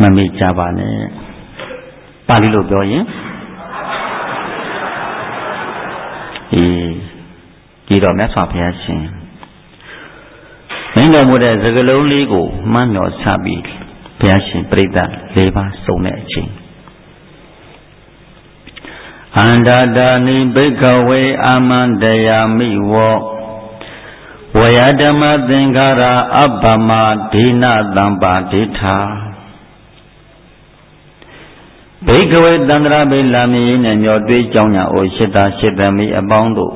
မမေ့ကြပါနဲ့ပါဠိလိုပြောရင်ဒီတော့မြတ်စွာဘုရားရှင်မင်းတော်မူတဲ့စကားလုံးလေးကိုမှန်းတော်ချပြီးဘုရားရှင်ပြိဿ၄ပါးစုံတဲ့အချိန်အန္တတာနိဘိကဝေအာမန္တယာမိဝောဝယဓမ္မသင်္ခါရအပ္ပမဒိနသံပါဒိဋ္ဌာဘိကဝေတန္တရာဘိလာမီနဲ့ညောတွေးကြောင်းညာအိုရှိတာရှိသမီးအပေါင်းတို့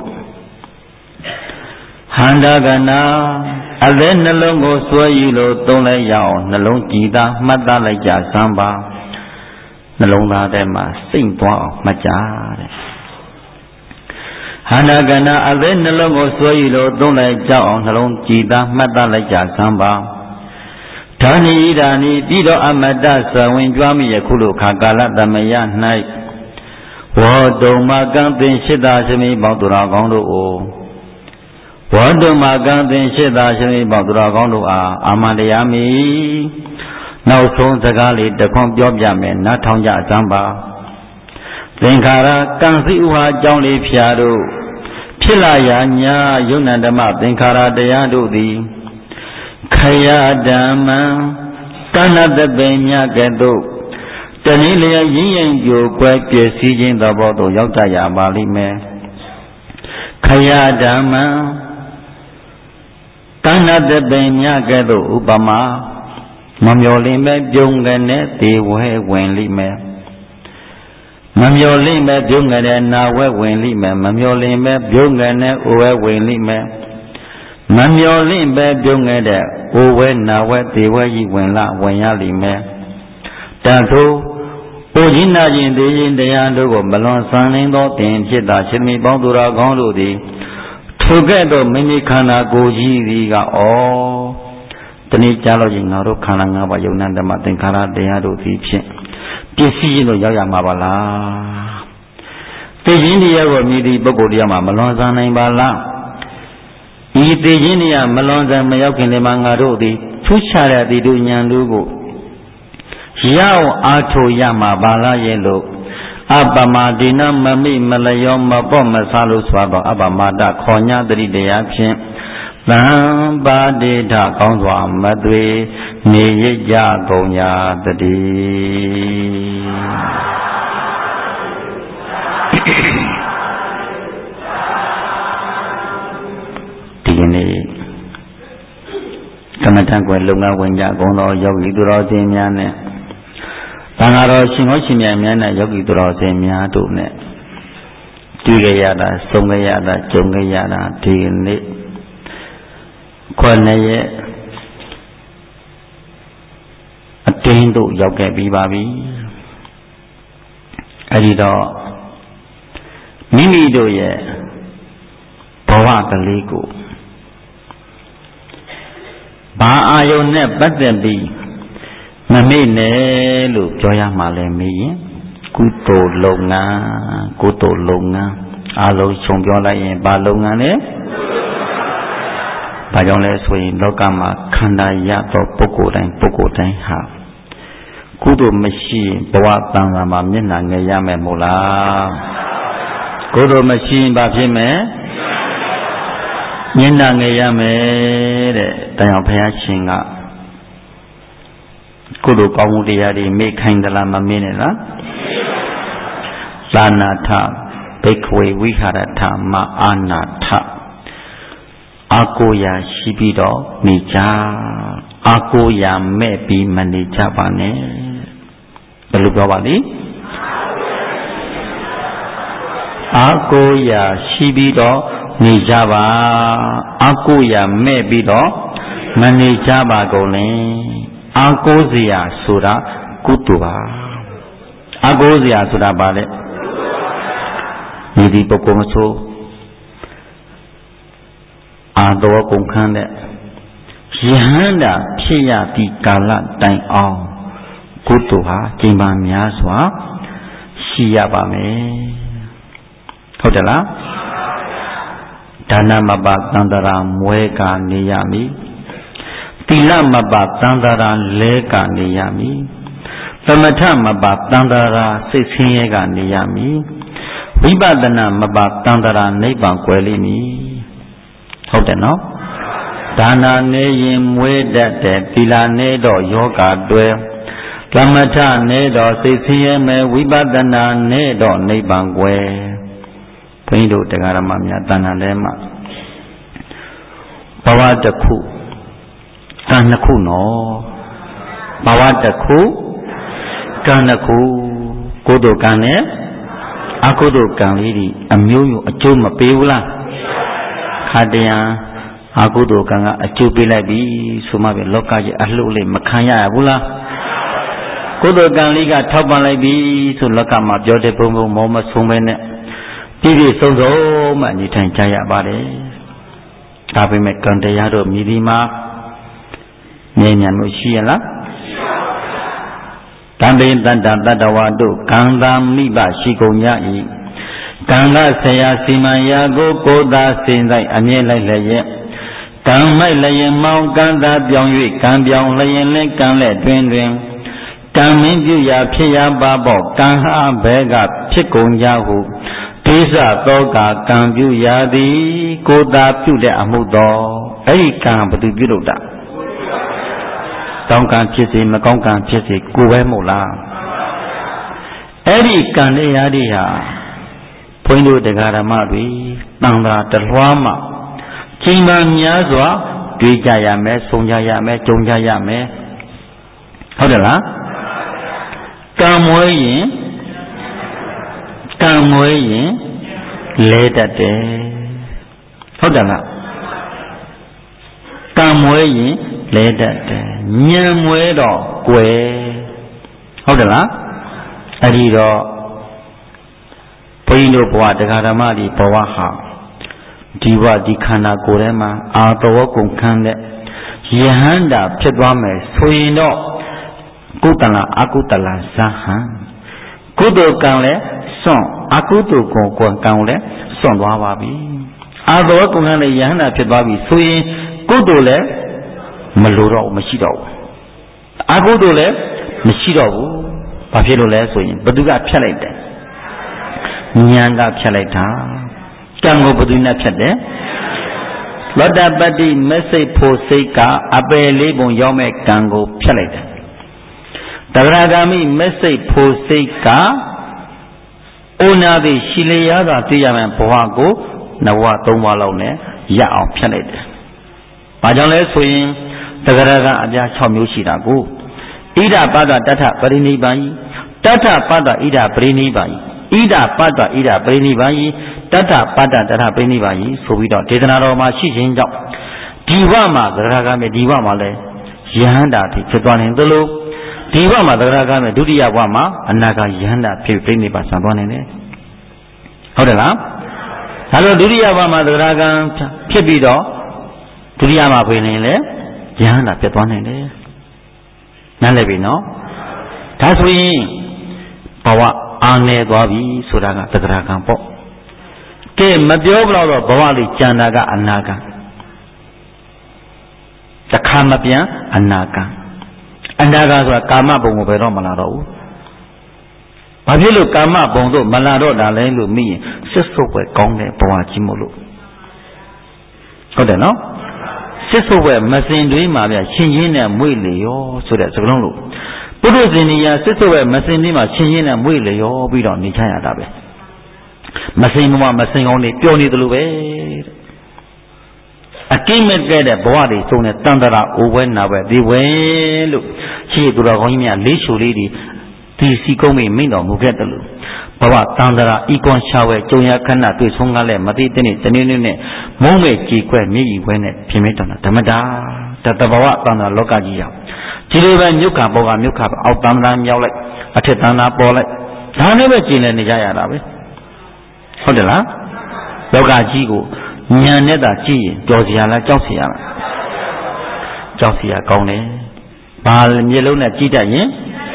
ဟန္တာကနာအသက်နှလုံးကိုစွဲယူလို့သုံးလိုက်ရအောင်နှလုံးကြည်သာမှတ်သားလိုက်ကြစမ်းပါနှလုံးသားထဲမှာစိတ်သွားအောင်မှတ်ကြတဲ့ဟန္တာကနာအသက်နှလုံးကိုစွဲယူလို့သုံးလိုက်ကြအောင်နှလုံးကြည်သာမှတ်သားလိုက်ကြစမ်းပါဓာနိဣဒာနိပြီးတော့အမတ္တသဝင်ကြွားမိယခုလိုခါကာလသမယ၌ဝေါတုံမကံသင်ရှိတာရှိမိပေါသူတော်ကောင်းတို့အိုဝေါတုံမကံသင်ရှိတာရှိမိပေါသူတော်ကောင်းတို့အားအာမန္တယာမိနောက်ဆုံးစကားလေးတစ်ခွန်းပြောပြမယ်နားထောင်ကြစမ်းပါသင်္ခါရကံစီဥဟာအကြောင်းလေးဖြာတို့ဖြစ်လာရာညာယုံနံဓမ္မသင်္ခါရတရားတို့သည်ခယဓမ္မံကဏ္ဍတပိမြကဲ့သို့တနည်းလျက်ရင်းရင်ကြိုကွဲပြည့်စည်ခြင်းသဘောသို့ရောက်တတ်ရပါလိမ့်မယ်ခယဓမ္မံကဏ္ဍတပိမြကဲ့သို့ဥပမာမမျော်လင့်မဲ့ပြုံးကနေသေဝဲဝင်လိမ့်မယ်မမျော်လင့်မဲ့ပြုံးကနေနာဝဲဝင်လိမ့်မယ်မမျော်လင့်မဲ့ပြုံးကနေအိုဝဲဝင်လိမ့်မယ်မမျော်လင့်ပဲပြုံးခဲ့တဲ့အိုဝဲနာဝဲသေဝဲကြီးဝင်ရလိမ့်မယ်တန်ထိုးအိုကြီးနာခြင်းသေခြင်းတရားတို့ကိုမလွန်ဆန်နိုင်သောတင်ဖြစ်တာရှင်မီပေါင်းသူတော်ကောင်းတို့သည်ထိုကဲ့သို့မိမိခန္ဓာကိုယ်ကြီးသည်ကတနည်းကြားလို့ချင်းငါတို့ခန္ဓာ၅ပါးယုံနာဓမ္မသင်္ခါရတရားတို့သည်ဖြင့်ပစ္စည်းချင်းတို့ရောက်ရမှာပါလားသိခြင်းတရားကိုမြည်သည့်ပုဂ္ဂိုလ်တရားမှာမလွန်ဆန်နိုင်ပါလားဤသိခြင်းတရားမလွန်ဆန်မရောက်ခင်တည်းမှာငါတို့သည်ထူးခြားတဲ့ဒီတို့ဉာဏ်တို့ကိုရအောင်အားထုတ်ရမှာပါလားရဲ့လို့အပ္ပမဒိနမမိမလျောမပေါ့မဆာလို့ဆိုတော့အပ္ပမတခေါ်ညာတတိတရားဖြင့်သံပါတိထကောင်းစွာမသွေနေရကြကုန်ညာတတိဒီကနေ့ကမ္မထံကွယ်လုံငန်းဝင်ကြကုန်သောယောဂီသူတော်စင်များနဲ့သံဃာတော်ရှင်ဟောရှင်မြတ်များနဲ့ယောဂီသူတော်စင်များတို့နဲ့တွေ့ကြရတာဆုံကြရတာကြုံကြရတာဒီကနေ့9ရက်အတွင်းတို့ရောက်ခဲ့ပြီးပါပြီအဲဒီတော့မိမိတို့ရဲ့ဘဝကလေးကိုဘာအာယုန်နဲ့ပတ်သက်ပြီးမမေ့နဲ့လို့ပြောရမှာလဲမေးရင်ကုသိုလ်လုပ်ငန်းအလုံးခြုံပြောလိုက်ရင်ဘာလုပ်ငန်းလဲဘာကြောင့်လဲဆိုရင်လောကမှာခန္ဓာရသောပုဂ္ဂိုလ်တိုင်းဟာကုသိုလ်မရှိရင်ဘဝတန်ခါမှာမျက်နှာငယ်ရမယ်မို့လားကုသိုလ်မရှိရင်ဘာဖြစ်မယ်မျက်နှာငယ်ရမယ်တဲ့တရားဘုရားရှင်ကကုသိုလ်ကောင်းမှုတရားတွေမေ့ခိုင်းသလားမမေ့နဲ့လားသာနာထဘိက္ခဝေဝိဟာရထမအာနာထအာကိုရာရှိပြီးတော့နေကြအာကိုရာမဲ့ပြီးမနေကြပါနဲ့ဘယ်လိုပြောပါလိအာကိုရာရှိပြီးတော့နေကြပါအာကိုရာမဲ့ပြီးတော့မနေကြပါကုန်လေအာကိုစရာဆိုတာကုသိုလ်ပါအာကိုစရာဆိုတာဘာလဲဒီပုဂ္ဂိုလ်မဆိုအာတော်ကုန်ခန်းတဲ့ယဟန္တာဖြစ်ရသည့်ကာလတိုင်အောင်ကုသိုလ်ဟာကျင့်ပါများစွာရှိရပါမယ်ဟုတ်တယ်လားဒါနမပသန္တရာမွဲကနေရမည်သီလမပသန္တရာလဲကနေရမည်သမထမပါတန္တရာစိတ်ဆင်းရဲကနေရမည်ဝိပဿနာမပါတန္တရာနိဗ္ဗာန်ကွယ်လိမ့်မည်ဟုတ်တယ်နော်ဒါနာနေရင်မွေးတတ်တဲ့သီလနေတော့ယောဂတွယ်သမထနေတော့စိတ်ဆင်းရဲမယ်ဝိပဿနာနေတော့နိဗ္ဗာန်ကွယ်ဘုန်းကြီးတို့တရားဓမ္မများတဏ္ဍာထဲမှာဘဝတစ်ခုကံနှစ်ခုနော်ဘဝတစ်ခုကံနှစ်ခုကုသိုလ်ကံနဲ့အကုသိုလ်ကံလေးတွေအမျိုးမျိုးအကျိုးမပေးဘူးလားခါတရံအကုသိုလ်ကံကအကျိုးပေးလိုက်ပြီဆိုမှပဲလောကကြီးအလှုပ်လေးမခံရဘူးလားကုသိုလ်ကံလေးကထောက်ပံ့လိုက်ပြီဆိုလောကမှာပြောတဲ့ဘုံဘုံမောမဆုံးပဲနဲ့ပြည့်ပြည့်စုံစုံမှနေထိုင်ကြရပါတယ်ဒါပေမဲ့ကံတရားတို့မြည်ဒီမှာဉာဏ်ဉာဏ်လို့ရှိရလားတံပိတတ္တတတ္တဝါတို့ကံသာမိဘရှိကုန်ကြ၏ကံကဆရာစီမံရာကိုသာစင်ဆိုင်အမြဲလိုက်လျက်ကံမိုက်လျင်မောင်းကံသာပြောင်း၍ကံပြောင်းလျင်လည်းကံလက်တွင်ကံမင်းပြုရာဖြစ်ရာပါပေါ့ကံဟာဘဲကဖြစ်ကုန်ကြဟုဒေသသောကကံပြုရာသည်ကိုသာပြုတဲ့အမှုတော်အဲ့ဒီကံဘယ်သူပြုလုပ်တာကောင်းကံဖြစ်စေမကောင်းကံဖြစ်စေကိုယ်ပဲမို့လားအဲ့ဒီကံတရားတွေဟာဘုန်းကြီးတို့တရားဓမ္မတွေတန်ត្រာတလွှားမှချိန်မှများစွာတွေ့ကြရမယ်ဆုံကြရမယ်ကြုံကြရမယ်ဟုတ်တယ်လားကံမွေးရင်လဲတတ်တယ်ဟုတ်တယ်လားကံမွေးရင်လဲတတ်တယ်ညံမွေးတော့ကွယ်ဟုတ်တယ်လားအဲ့ဒီတော့ဘုန်းကြီးတို့ဘဝတရားဓမ္မဒီဘဝဟာဒီဘဝဒီခန္ဓာကိုယ်ထဲမှာအာတော်ကုန်ခန်းတဲ့ယဟန္တာဖြစ်သွားမယ်ဆိုရင်တော့ကုသလအကုသလဇဟံကုသိုလ်ကံလည်းစွန့်အကုသိုလ်ကံလည်းစွန့်သွားပါပြီအာတော်ကုန်ခန်းတဲ့ယဟန္တာဖြစ်သွားပြီဆိုရင်ကုသိုလ်လည်းမလိုတော့မရှိတော့ဘူးအကုသိုလ်လည်းမရှိတော့ဘူးဘာဖြစ်လို့လဲဆိုရင်ဘသူကဖြတ်လိုက်တယ်ဉာဏ်ကဖြတ်လိုက်တာကံကိုဘသူနဲ့ဖြတ်တယ်လောတပတ္တိမက်စိတ်ဖို့စိတ်ကအပယ်လေးပုံရောက်မဲ့ကံကိုဖြတ်လိုက်တယ်တဂရဂာမိမက်စိတ်ဖို့စိတ်ကအိုနာတိရှိလျာသာသိရမယ်ဘဝကိုနဝသုံးဘဝလောက်နဲ့ရအောင်ဖြတ်လိုက်တယ်ဘာကြောင့်လဲဆိုရင်တဂရကအပြား6မျိုးရှိတာကိုဣဒပါဒတထပရိနိဗ္ဗာန်တထပါဒဣဒပရိနိဗ္ဗာန်ဣဒပါဒဣဒပရိနိဗ္ဗာန်တထပါဒတထပရိနိဗ္ဗာန်ဆိုပြီးတော့ဒေသနာတော်မှာရှိခြင်းကြောင့်ဒီဘဝမှာသဂရဂမေဒီဘဝမှာလည်းယဟန္တာဖြစ်သွားနိုင်သလိုဒီဘဝမှာသဂရဂမေဒုတိယဘဝမှာအနာဂတ်ယဟန္တာဖြစ်ပြိနိဗ္ဗာန်ဆံသွားနိုင်တယ်ဟုတ်တယ်လားဒါလို့ဒုတိယဘဝမှာသဂရဂဖြစ်ပြီးတော့ဒုတိယမှာပြင်နေလေယဟန္တာဖြစ်သွားနိုင်တယ်နားလည်ပြီနော်ဒါဆိုရင်ဘဝအာနေသွားပြီဆိုတာကသဂရဂံပေါ့ကဲမပြောဘလို့တော့ဘဝလေးကြံတာကအနာဂံတခါမပြန်အနာဂံဆိုတာကာမဘုံကိုပဲတော့မလာတော့ဘူးဘာဖြစ်လို့ကာမဘုံတို့မလာတော့တာလဲလို့မိရင်စစ်ဆုပ်ပဲကောင်းတဲ့ဘဝကြီးမို့လို့ဟုတ်တယ်နော်စစ်ဆုပ်ပဲမစင်တွေးမှာဗျရှင်ရင်းနဲ့မွေ့လေရောဆိုတဲ့စကားလုံးလို့ပုထုဇဉ်ကြီးစစ်ဆုပ်ပဲမစင်တွေးမှာရှင်ရင်းနဲ့မွေ့လေရောပြီးတော့နေချရတာပဲမစင်ဘဝမစင်ကောင်းနေပျော်နေတယ်လို့ပဲအကိမဲ့တဲ့ဘဝတွေစုံတဲ့တန်တရာအိုဝဲနာပဲဒီဝဲလို့ရှိသူတော်ကောင်းကြီးများလေးချိုလေးတွေဒီစီကုန်းမိမိန်တော်မူခဲ့တယ်လို့ဘဝတန်တရာဤကွန်ရှာဝဲကြုံရခဏတွေ့ဆုံးကားလဲမသိတဲ့နေ့တနေ့နေ့နဲ့မုံမဲ့ကြည်ခွဲမြေကြီးဝဲနဲ့ပြင်မဲ့တော်တာဓမ္မတာတဘဝတန်တရာလောကကြီးရောက်ဒီလိုပဲမြုပ်ခါဘောကမြုပ်ခါအောက်တန်တရာမြောက်လိုက်အထက်တန်တရာပေါ်လိုက်ဒါနဲ့ပဲကျင်လည်နေကြရတာပဲဟုတ်တယ်လားလောကကြီးကိုဉာဏ်နဲ့သာကြည့်ရင်ကြော်စရာလားကြောက်စရာလားကြောက်စရာကောင်းတယ်ဘာမျက်လုံးနဲ့ကြည့်တတ်ရင်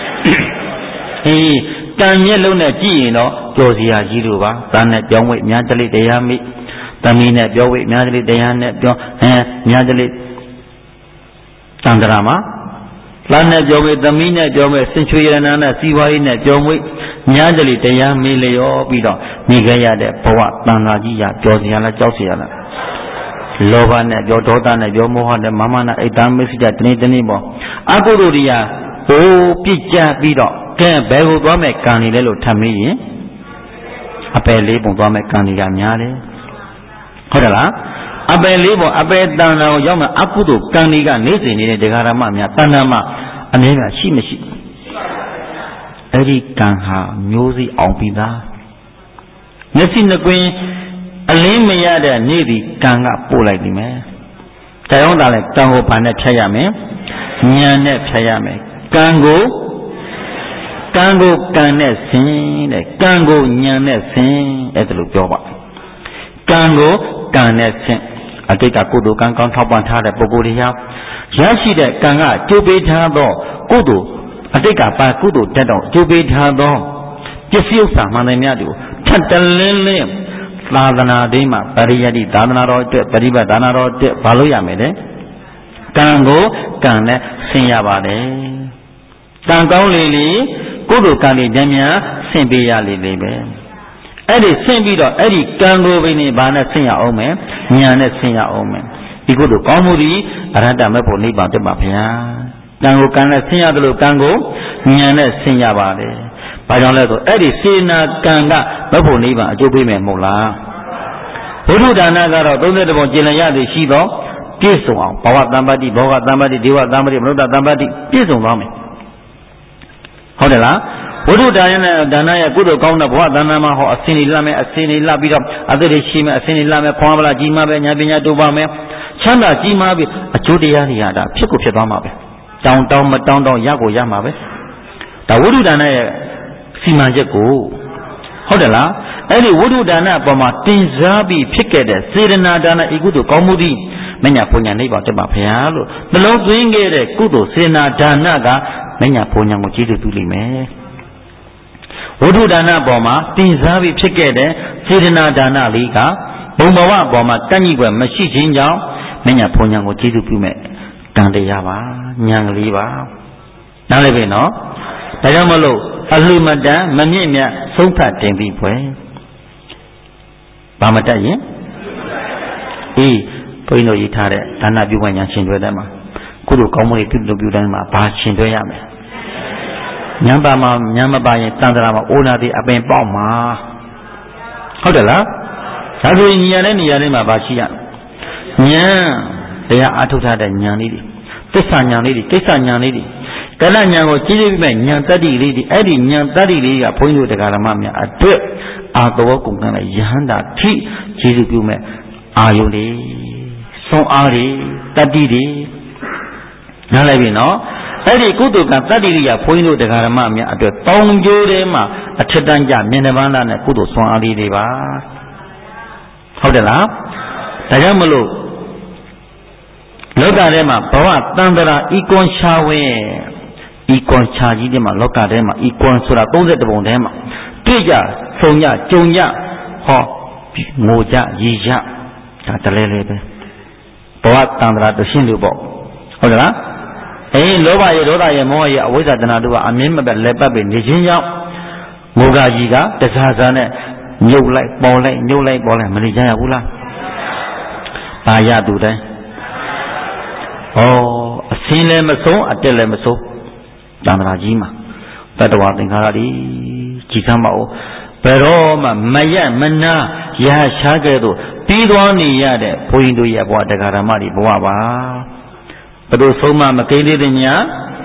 တန်မျက်လုံးနဲ့ကြည့်ရင်တော့ကြော်စရာကြီးတို့ပါသားနဲ့ပြောင်းဝိများတလိတရားမိသမီးနဲ့ပြောဝိများတလိတရားနဲ့ပြောများတလိတန်ត្រာမှာ Lana Jome, the Mina Jome, Century and Anna, Siwai, Jome, Nyadali, Taya, Mileo, Bido, Nigaya, Poa, Tanagia, Josiana, Josiana. Lovana, your daughter, your Mohan, the Mamana, Etam, Message, Nitanimo. Aguria, oh, Pija, Bido, Can Bego Dome, Canilelo, Tami, Apele, Dome, Canigamiale. Hodala. Abe libo abe dana yoma akudo kaniga nezi ni de garama mya tanama anega shi mashi eri kan ha myosi aung pi da nesi nakwin alin ma ya de ni di kan ga poh lai di me tayon da le kan ko phan ne phya ya me nyan ne phya ya me kan ko kan ne sin de kan ko nyan ne sin et lo pyo ba kan ko kan ne sinအတိတ်ကကုသိုလ်ကံကောင်းထောက်ပံ့ထားတဲ့ပုဂ္ဂိုလ်တွေဟာရရှိတဲ့ကံကကျိုးပေးထားသောကုသိုလ်အတိတ်ကပါကုသိုလ်တက်တော့ကျိုးပေးထားသောပစ္စည်းဥစ္စာမှန်တယ်များတွေကိုထပ်တလင်းလင်းသာသနာ့ဒိမှာပရိယတ္တိသာသနာတော်အတွက်ပရိပတ်သာသနာတော်အတွက်ဘာလို့ရမယ်လဲကံကိုကံနဲ့ဆင်ရပါတယ်ကံကောင်းလေလေကုသိုလ်ကံတွေတည်းများဆင်ပေးရလေလေပဲအဲ့ဒီဆင့်ပြီးတော့အဲ့ဒီကံကိုပင်နေဘာနဲ့ဆင့်ရအောင်မယ်ညာနဲ့ဆင့်ရအောင်မယ်ဒီကုသိုလ်ကောင်းမှုဒီအရဟတမေဖို့နိဗ္ဗာန်တက်ပါဗျာကံကိုကံနဲ့ဆင့်ရတယ်လို့ကံကိုညာနဲ့ဆင့်ရပါတယ်ဘာကြောင့်လဲဆိုအဲ့ဒီစေနာကံကမေဖို့နိဗ္ဗာန်အကျိုးပေးမယ်မဟုတ်လားဘုဒ္ဓဒါနကတော့32ပုံကျင့်လည်ရသည်ရှိသောပြည့်စုံအောင်ဘဝတမ္ပတ္တိဘောဂတမ္ပတ္တိဒေဝတမ္ပတ္တိမနုဿတမ္ပတ္တိပြည့်စုံသွားမယ်ဟုတ်တယ်လားဝိဓုဒါယနဲ့ဒါနရဲ့ကုသိုလ်ကောင်းတဲ့ဘဝတဏ္ဍာမှာဟောအစင်းနေလာမယ်အစင်းနေလာပြီးတော့အသက်တွေရှိမယ်အစင်းနေလာမယ်ခွန်အားမလားကြီးမားပဲဉာဏ်ပညာတိုးပါမယ်ချမ်းသာကြီးမားပြီးအကျိုးတရားတွေဟာဒါဖြစ်ကိုဖြစ်သွားမှာပဲတောင်းတောင်းမတောင်းတောင်းရကိုရမှာပဲဒါဝိဓုဒါနရဲ့စီမံချက်ကိုဟုတ်တယ်လားအဲ့ဒီဝိဓုဒါနအပေါ်မှာတင်စားပြီးဖြစ်ခဲ့တဲ့စေတနာဒါနဤကုသိုလ်ကောင်းမှုသည်မညာဘုံညာနိဗ္ဗာန်တက်ပါဗျာလို့နှလုံးသွင်းခဲ့တဲ့ကုသိုလ်စေတနာဒါနကမညာဘုံညာကိုကျေးဇူးပြုလိမ့်မယ်ဝိဓုဒါနပေါ်မှာတင်စားပြီးဖြစ်ခဲ့တဲ့စေတနာဒါနလေးကဘုံဘဝပေါ်မှာကန့်ညိွယ်မရှိခြင်းကြောင့်မညာဘုံညာကိုကျေးဇူးပြုမဲ့ကံတရားပါဉာဏ်ကလေးပါနားလည်ပြီနော်ဒါကြောင့်မလို့အလှမတန်မမြင့်မြတ်ဆုံးဖြတ်တင်ပြီးဖွယ်ဘာမတတ်ရင်အေးဘုန်းကြီးတို့ရေးထားတဲ့ဒါနပြုဝင်ညာရှင်တွဲတဲ့မှာကုသိုလ်ကောင်းမှုတွေပြုလုပ်ပြုတိုင်းမှာဘာရှင်တွဲရမလဲညံပါမှာညံမပါရင်တန်ត្រာမှာအိုနာတိအပင်ပေါက်မှာဟုတ်တယ်လားဒါဆိုရင်ဉာဏ်နဲ့နေရာလေးမှာဘာရှိရဉာဏ်တရားအထုတ်ထားတဲ့ဉာဏ်လေးတွေသစ္စာဉာဏ်လေးတွေကိစ္စဉာဏ်လေးတွေကလဉာဏ်ကိုကြီးကြီးပြီးမဲ့ဉာဏ်တတ္တိလေးတွေအဲ့ဒီဉာဏ်တတ္တိလေးကဘုန်းကြီးတို့တရားဓမ္မများအတွက်အာသောကုန်ကလည်းယဟန္တာထိကြီးကြီးပြီးမဲ့အာယုန်တွေဆွန်အားတွေတတ္တိတွေနားလည်ပြီနော်အဲ့ဒီကုသိုလ်ကံတတ္တိရိယဘုန်းကြီးတို့တရားဓမ္မများအတွက်တောင်းကြိုးထဲမှာအထက်တန်းကြမြင်တဲ့ဘာသာနဲ့ကုသိုလ်ဆွမ်းအားလေးတွေပါဟုတ်တယ်လားဒါကြောင့်မလို့လောကထဲမှာဘဝတန်ត្រာဤကွန်ချာဝဲဤကွန်ချာကြီးထဲမှာလောကထဲမှာဤကွန်ဆိုတာ32ပုံထဲမှာတွေ့ကြဆုံကြကြုံကြဟောငိုကြရည်ကြဒါတလဲလဲပဲဘဝတန်ត្រာတရှင်းလို့ပေါ့ဟုတ်တယ်လားလောဘရဲ့ဒေါသရဲ့မောဟရဲ့အဝိဇ္ဇာတဏှာတို့ကအမြင့်မပြတ်လက်ပတ်ပြီးနေခြင်းကြောင့်ငိုကကြီးကတစားစားနဲ့ညှုပ်လိုက်ပေါ်လိုက်ညှုပ်လိုက်ပေါ်လိုက်မနေကြရဘူးလားပါရသူတိုင်းအစင်းလည်းမဆုံးအတက်လည်းမဆုံးတန်ត្រာကြီးမှာတတ္တဝါသင်္ခါရတွေကြည်စမ်းပါဦးဘယ်တော့မှမရမနာရရှားကဲ့သို့ပြီးသွားနေရတဲ့ဘုန်းကြီးတို့ရဲ့ဘဝတရားဓမ္မတွေဘဝပါဘယ်လိုဆုံးမမကိန်းသေးသည်များ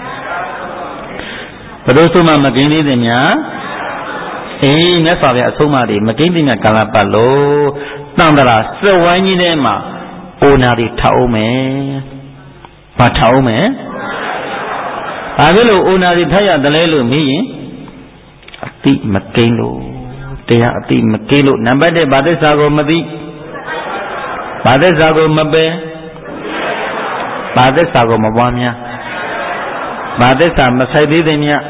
ဘယ်လိုဆုံးမမကိန်းသေးသည်များမြတ်စွာဘုရားအဆုံးအမတွေမကိန်းသေးများကာလပတ်လို့တန်ត្រာစက်ဝိုင်းကြီးထဲမှာအိုနာတွေထောက်အောင်မယ်ဘာထောက်အောင်မယ်ဘာဖြစ်လို့အိုနာတွေထားရတယ်လဲလို့မေးရင်အတိမကိန်းလို့တရားအတိမကိန်းလို့နံပါတ်1ဘာသစ္စာကိုမသိဘာသစ္စာကိုမပယ်ဘာသစ္စာကိုမပွားများဘာသစ္စာမဆိုင်သေးသည်မြတ်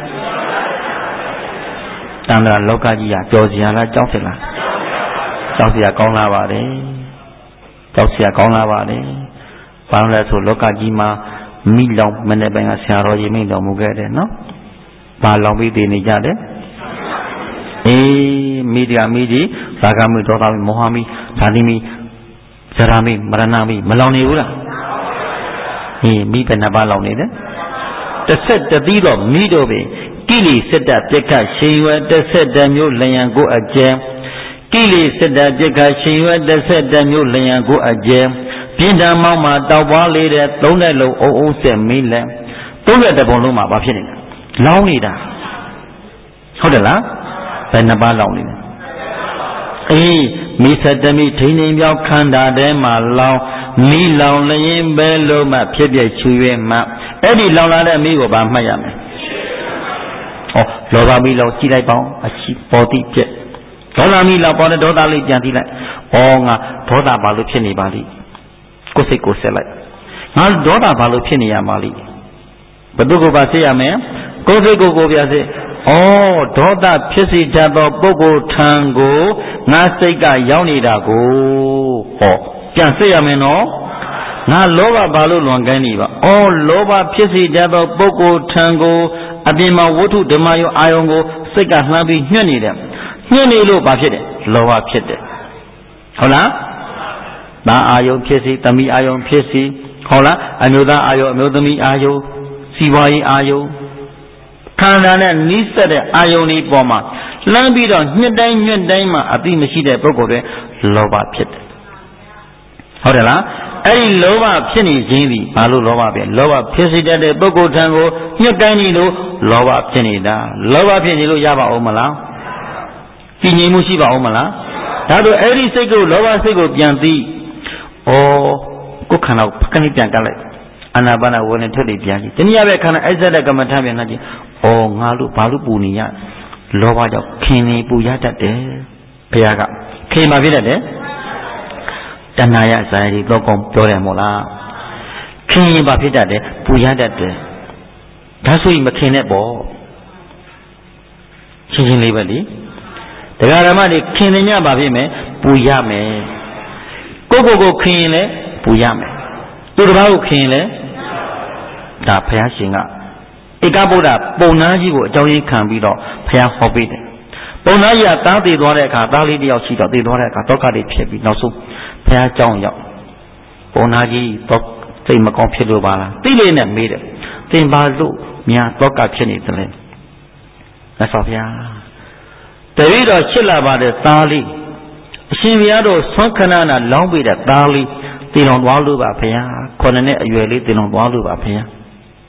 တန်ត្រာလောကကြီးကကြော်စရာလားကြောက်စရာလားကြောက်စရာကောင်းလာပါတယ်ကြောက်စရာကောင်းလာပါတယ်ဘာလို့လဲဆိုလောကကြီးမှာမိလောင်မနေ့ပိုင်းကဆရာတော်ကြီးမိလောင်မှုခဲ့တယ်နော်ဘာလောင်ပြီးတည်နေကြတယ်မိတရားမိကြီးသာဂမိဒေါသမိမောဟမိဇာတိမိဇရာမိမရဏမိမလောင်နေဘူးလားမိဘယ်နှပါလောင်နေတယ်တစ်ဆက်တသီးတော့မိတို့ပဲကိလေစတ္တပြက္ခရှင်ရွယ်တစ်ဆက်တမျိုးလျံကိုအကျဲကိလေစတ္တပြက္ခရှင်ရွယ်တစ်ဆက်တမျိုးလျံကိုအကျဲပြင်းထန်မောင်းမှာတောက်ပွားလေးတဲ့သုံးတဲ့လုံးအုံအုံဆက်မိလဲ30ပုံလုံးမှာဘာဖြစ်နေလဲလောင်းနေတာဟုတ်တယ်လားဘယ်နှပါလောင်းနေလဲမိသတ္တမိထိန်နေပြောင်းခန္ဓာထဲမှာလောင်းမိလောင်လျင်ပဲလို့မှဖြစ်ပြချူရွဲ့မှအဲ့ဒီလောင်လာတဲ့မိကိုဘာမှတ်ရမလဲလောဘမိလောင်ကြည့်လိုက်ပေါင်းအချီပေါ်တိပြက်ဒေါသမိလောင်ပေါ်တဲ့ဒေါသလေးပြန်ကြည့်လိုက်ငါဒေါသဘာလို့ဖြစ်နေပါလိကိုယ်စိတ်ကိုဆက်လိုက်ငါဒေါသဘာလို့ဖြစ်နေရမှာလိဘယ်သူကိုပါဆက်ရမယ်ကိုယ်စိတ်ကိုပြစေဒေါသဖြစ်စေတတ်သောပုဂ္ဂိုလ်ထံကိုငါစိတ်ကရောက်နေတာကိုပြန်ဆက်ရမယ်နော်ငါလောဘဘာလို့လွန်ကန်းနေပါလောဘဖြစ်စေတတ်သောပုဂ္ဂိုလ်ထံကိုအပြင်မှာဝတ္ထုဓမ္မယောအာယုံကိုစိတ်ကလှမ်းပြီးညှက်နေတယ်ညှက်နေလို့ဘာဖြစ်တယ်လောဘဖြစ်တယ်ဟုတ်လားသားအာယုံဖြစ်စီသမီးအာယုံဖြစ်စီဟုတ်လားအမျိုးသားအာယုံအမျိုးသမီးအာယုံစီပွားရေးအာယုံခန္ဓာနဲ့နီးစပ်တဲ့အာယုန်ဒီပေါ်မှာလှမ်းပြီးတော့ညှစ်တိုင်းမှာအတိမရှိတဲ့ပုဂ္ဂိုလ်တွေလောဘဖြစ်တယ်ဟုတ်တယ်လားအဲ့ဒီလောဘဖြစ်နေခြင်းဒီဘာလို့လောဘပဲလောဘဖြစ်စေတတ်တဲ့ပုဂ္ဂိုလ်ထံကိုညှစ်တိုင်းနေလို့လောဘဖြစ်နေတာလောဘဖြစ်နေလို့ရပါအောင်မလားတည်ငြိမ်မှုရှိပါအောင်မလားဒါတို့အဲ့ဒီစိတ်ကိုလောဘစိတ်ကိုပြန်သိကိုယ်ခန္ဓာကိုခဏပြန်ကပ်လိုက်အာနာပါနဝင်နေထွက်နေပြန်ကြည့်တနည်းအားဖြင့်ခန္ဓာအိဇ္ဇတဲ့ကမ္မထပြန်ကြည့်ငါလို့ဘာလို့ပူနေရလောဘကြောင့်ခင်နေပူရတတ်တယ်ဘုရားကခင်ပါဖြစ်တတ်တယ်တဏှာရဇာတိတော့ကောင်းပြောတယ်မို့လားခင်ရင်ဘာဖြစ်တတ်တယ်ပူရတတ်တယ်ဒါဆိုရင်မခင်နဲ့ပေါ့ချင်းလေးပဲလေတရားဓမ္မတွေခင်နေညဘာဖြစ်မယ်ပူရမယ်ကိုခင်ရင်လည်းပူရမယ်သူတစ်ပါးကိုခင်ရင်လည်းဒါဘုရားရှင်ကဧကဗုဒ္ဓပုံနာကြီးကိုအကြောင်းရင်းခံပြီးတော့ဘုရားဟောပေးတယ်ပုံနာကြီးကသားတည်သွားတဲ့အခါသားလေးတယောက်ရှိတော့တည်သွားတဲ့အခါတောကတွေဖြစ်ပြီးနောက်ဆုံးဘုရားเจ้าရောက်ပုံနာကြီးတော့စိတ်မကောင်းဖြစ်လို့ပါလားသိလေးနဲ့မေးတယ်သင်ပါလို့များတောကဖြစ်နေတယ်လေလက်ဆောင်ဘုရားတပည့်တော်ချစ်လာပါတဲ့သားလေးအရှင်ဘုရားတို့ဆွမ်းခဏနာလောင်းပေးတဲ့သားလေးတည်တော်သွားလို့ပါဘုရား9နှစ်အရွယ်လေးတည်တော်သွားလို့ပါဘုရား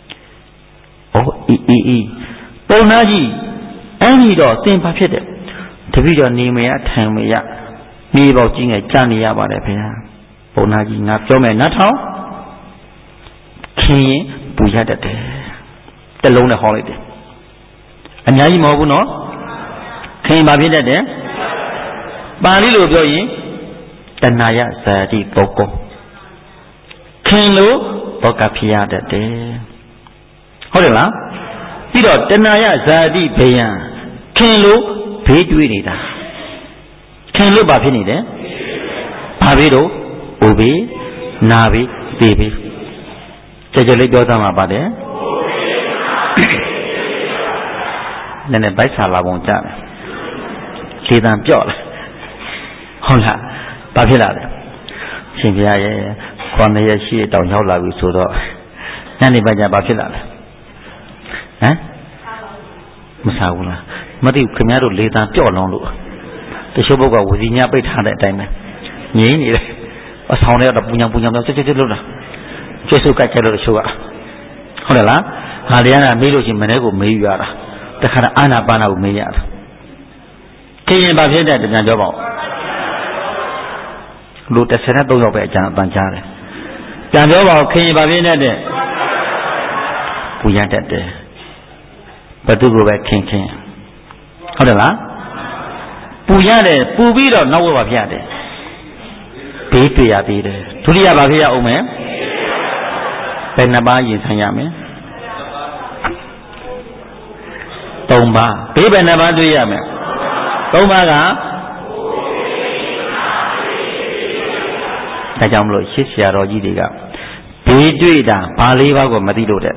ပုံနာကြီးအဲ့ဒီတော့သင်ဘာဖြစ်တယ်တပည့်တော်နေမရထိုင်မရနေပေါက်ကြီးငယ်ကြာနေရပါတယ်ခင်ဗျာပုံနာကြီးငါပြောမယ်နားထောင်ခင်ရင်ပူရတတ်တယ်တလုံးနဲ့ဟောလိုက်တယ်အများကြီးမဟုတ်ဘူးနော်ခင်ဘာဖြစ်တတ်တယ်ပါဠိလိုပြောရင်တဏှာယဇာတိပုဂ္ဂိုလ်ခင်လို့ဘောကဖြစ်ရတတ်တယ်ဟုတ်တယ်လားပြီးတော့တဏှာယဇာတိဘယံခင်လို့ဘေးတွေးနေတာခင်လို့ဘာဖြစ်နေတယ်ဘာဘေးတော့အိုဘေးနာဘေးသေဘေးကြကြလေးပြောသားမှာပါတယ်နည်းနည်းဗိုက်ဆာလာပုံကြတယ်လေတံပြော့လာဟုတ်လားဘာဖြစ်လာလဲရှင်ဘုရားရဲ့9ရက်ရှိတောင်ရောက်လာပြီဆိုတော့ညနေပိုင်းကျဘာဖြစ်လာလဲမစားဘူးလားမသိဘူးခင်ဗျားတို့လေတံပြော့လုံးလို့တချို့ဘုကဝစီညပိတ်ထားတဲ့အတိုင်းပဲငြိမ့်နေတယ်အဆောင်ထဲတော့ပူညံပြောချက်လို့လားကျွတ်စုကချက်လို့တချို့ကဟုတ်တယ်လားဟာလေကမေးလို့ရှိရင်မနေ့ကမေးယူရတာတခါအာနာပါနာကိုမေးရတာခင်ရင်ဘာဖြစ်တဲ့တရားကြောပေါ့လူ33ယောက်ပဲအကြံပန်ကြားတယ်ကြံပြောပါခင်ရင်ဘာဖြစ်တဲ့ပူရတတ်တယ်ဘသူကိုပဲခင်ဟုတ်တယ်လားပူရတယ်ပူပြီးတော့နောက်ဝဲပါဖြစ်ရတယ်ဘေးတွေ့ရသေးတယ်ဒုတိယဘာဖြစ်ရအောင်မယ်ဘယ်နှပါးရင်ဆိုင်ရမယ်3ပါးဘေးဘယ်နှပါးတွေ့ရမယ်3ပါးကဒါကြောင့်မလို့ရှစ်ဆရာတော်ကြီးတွေကဘေးတွေ့တာဘာလေးပါးကိုမသိလို့တဲ့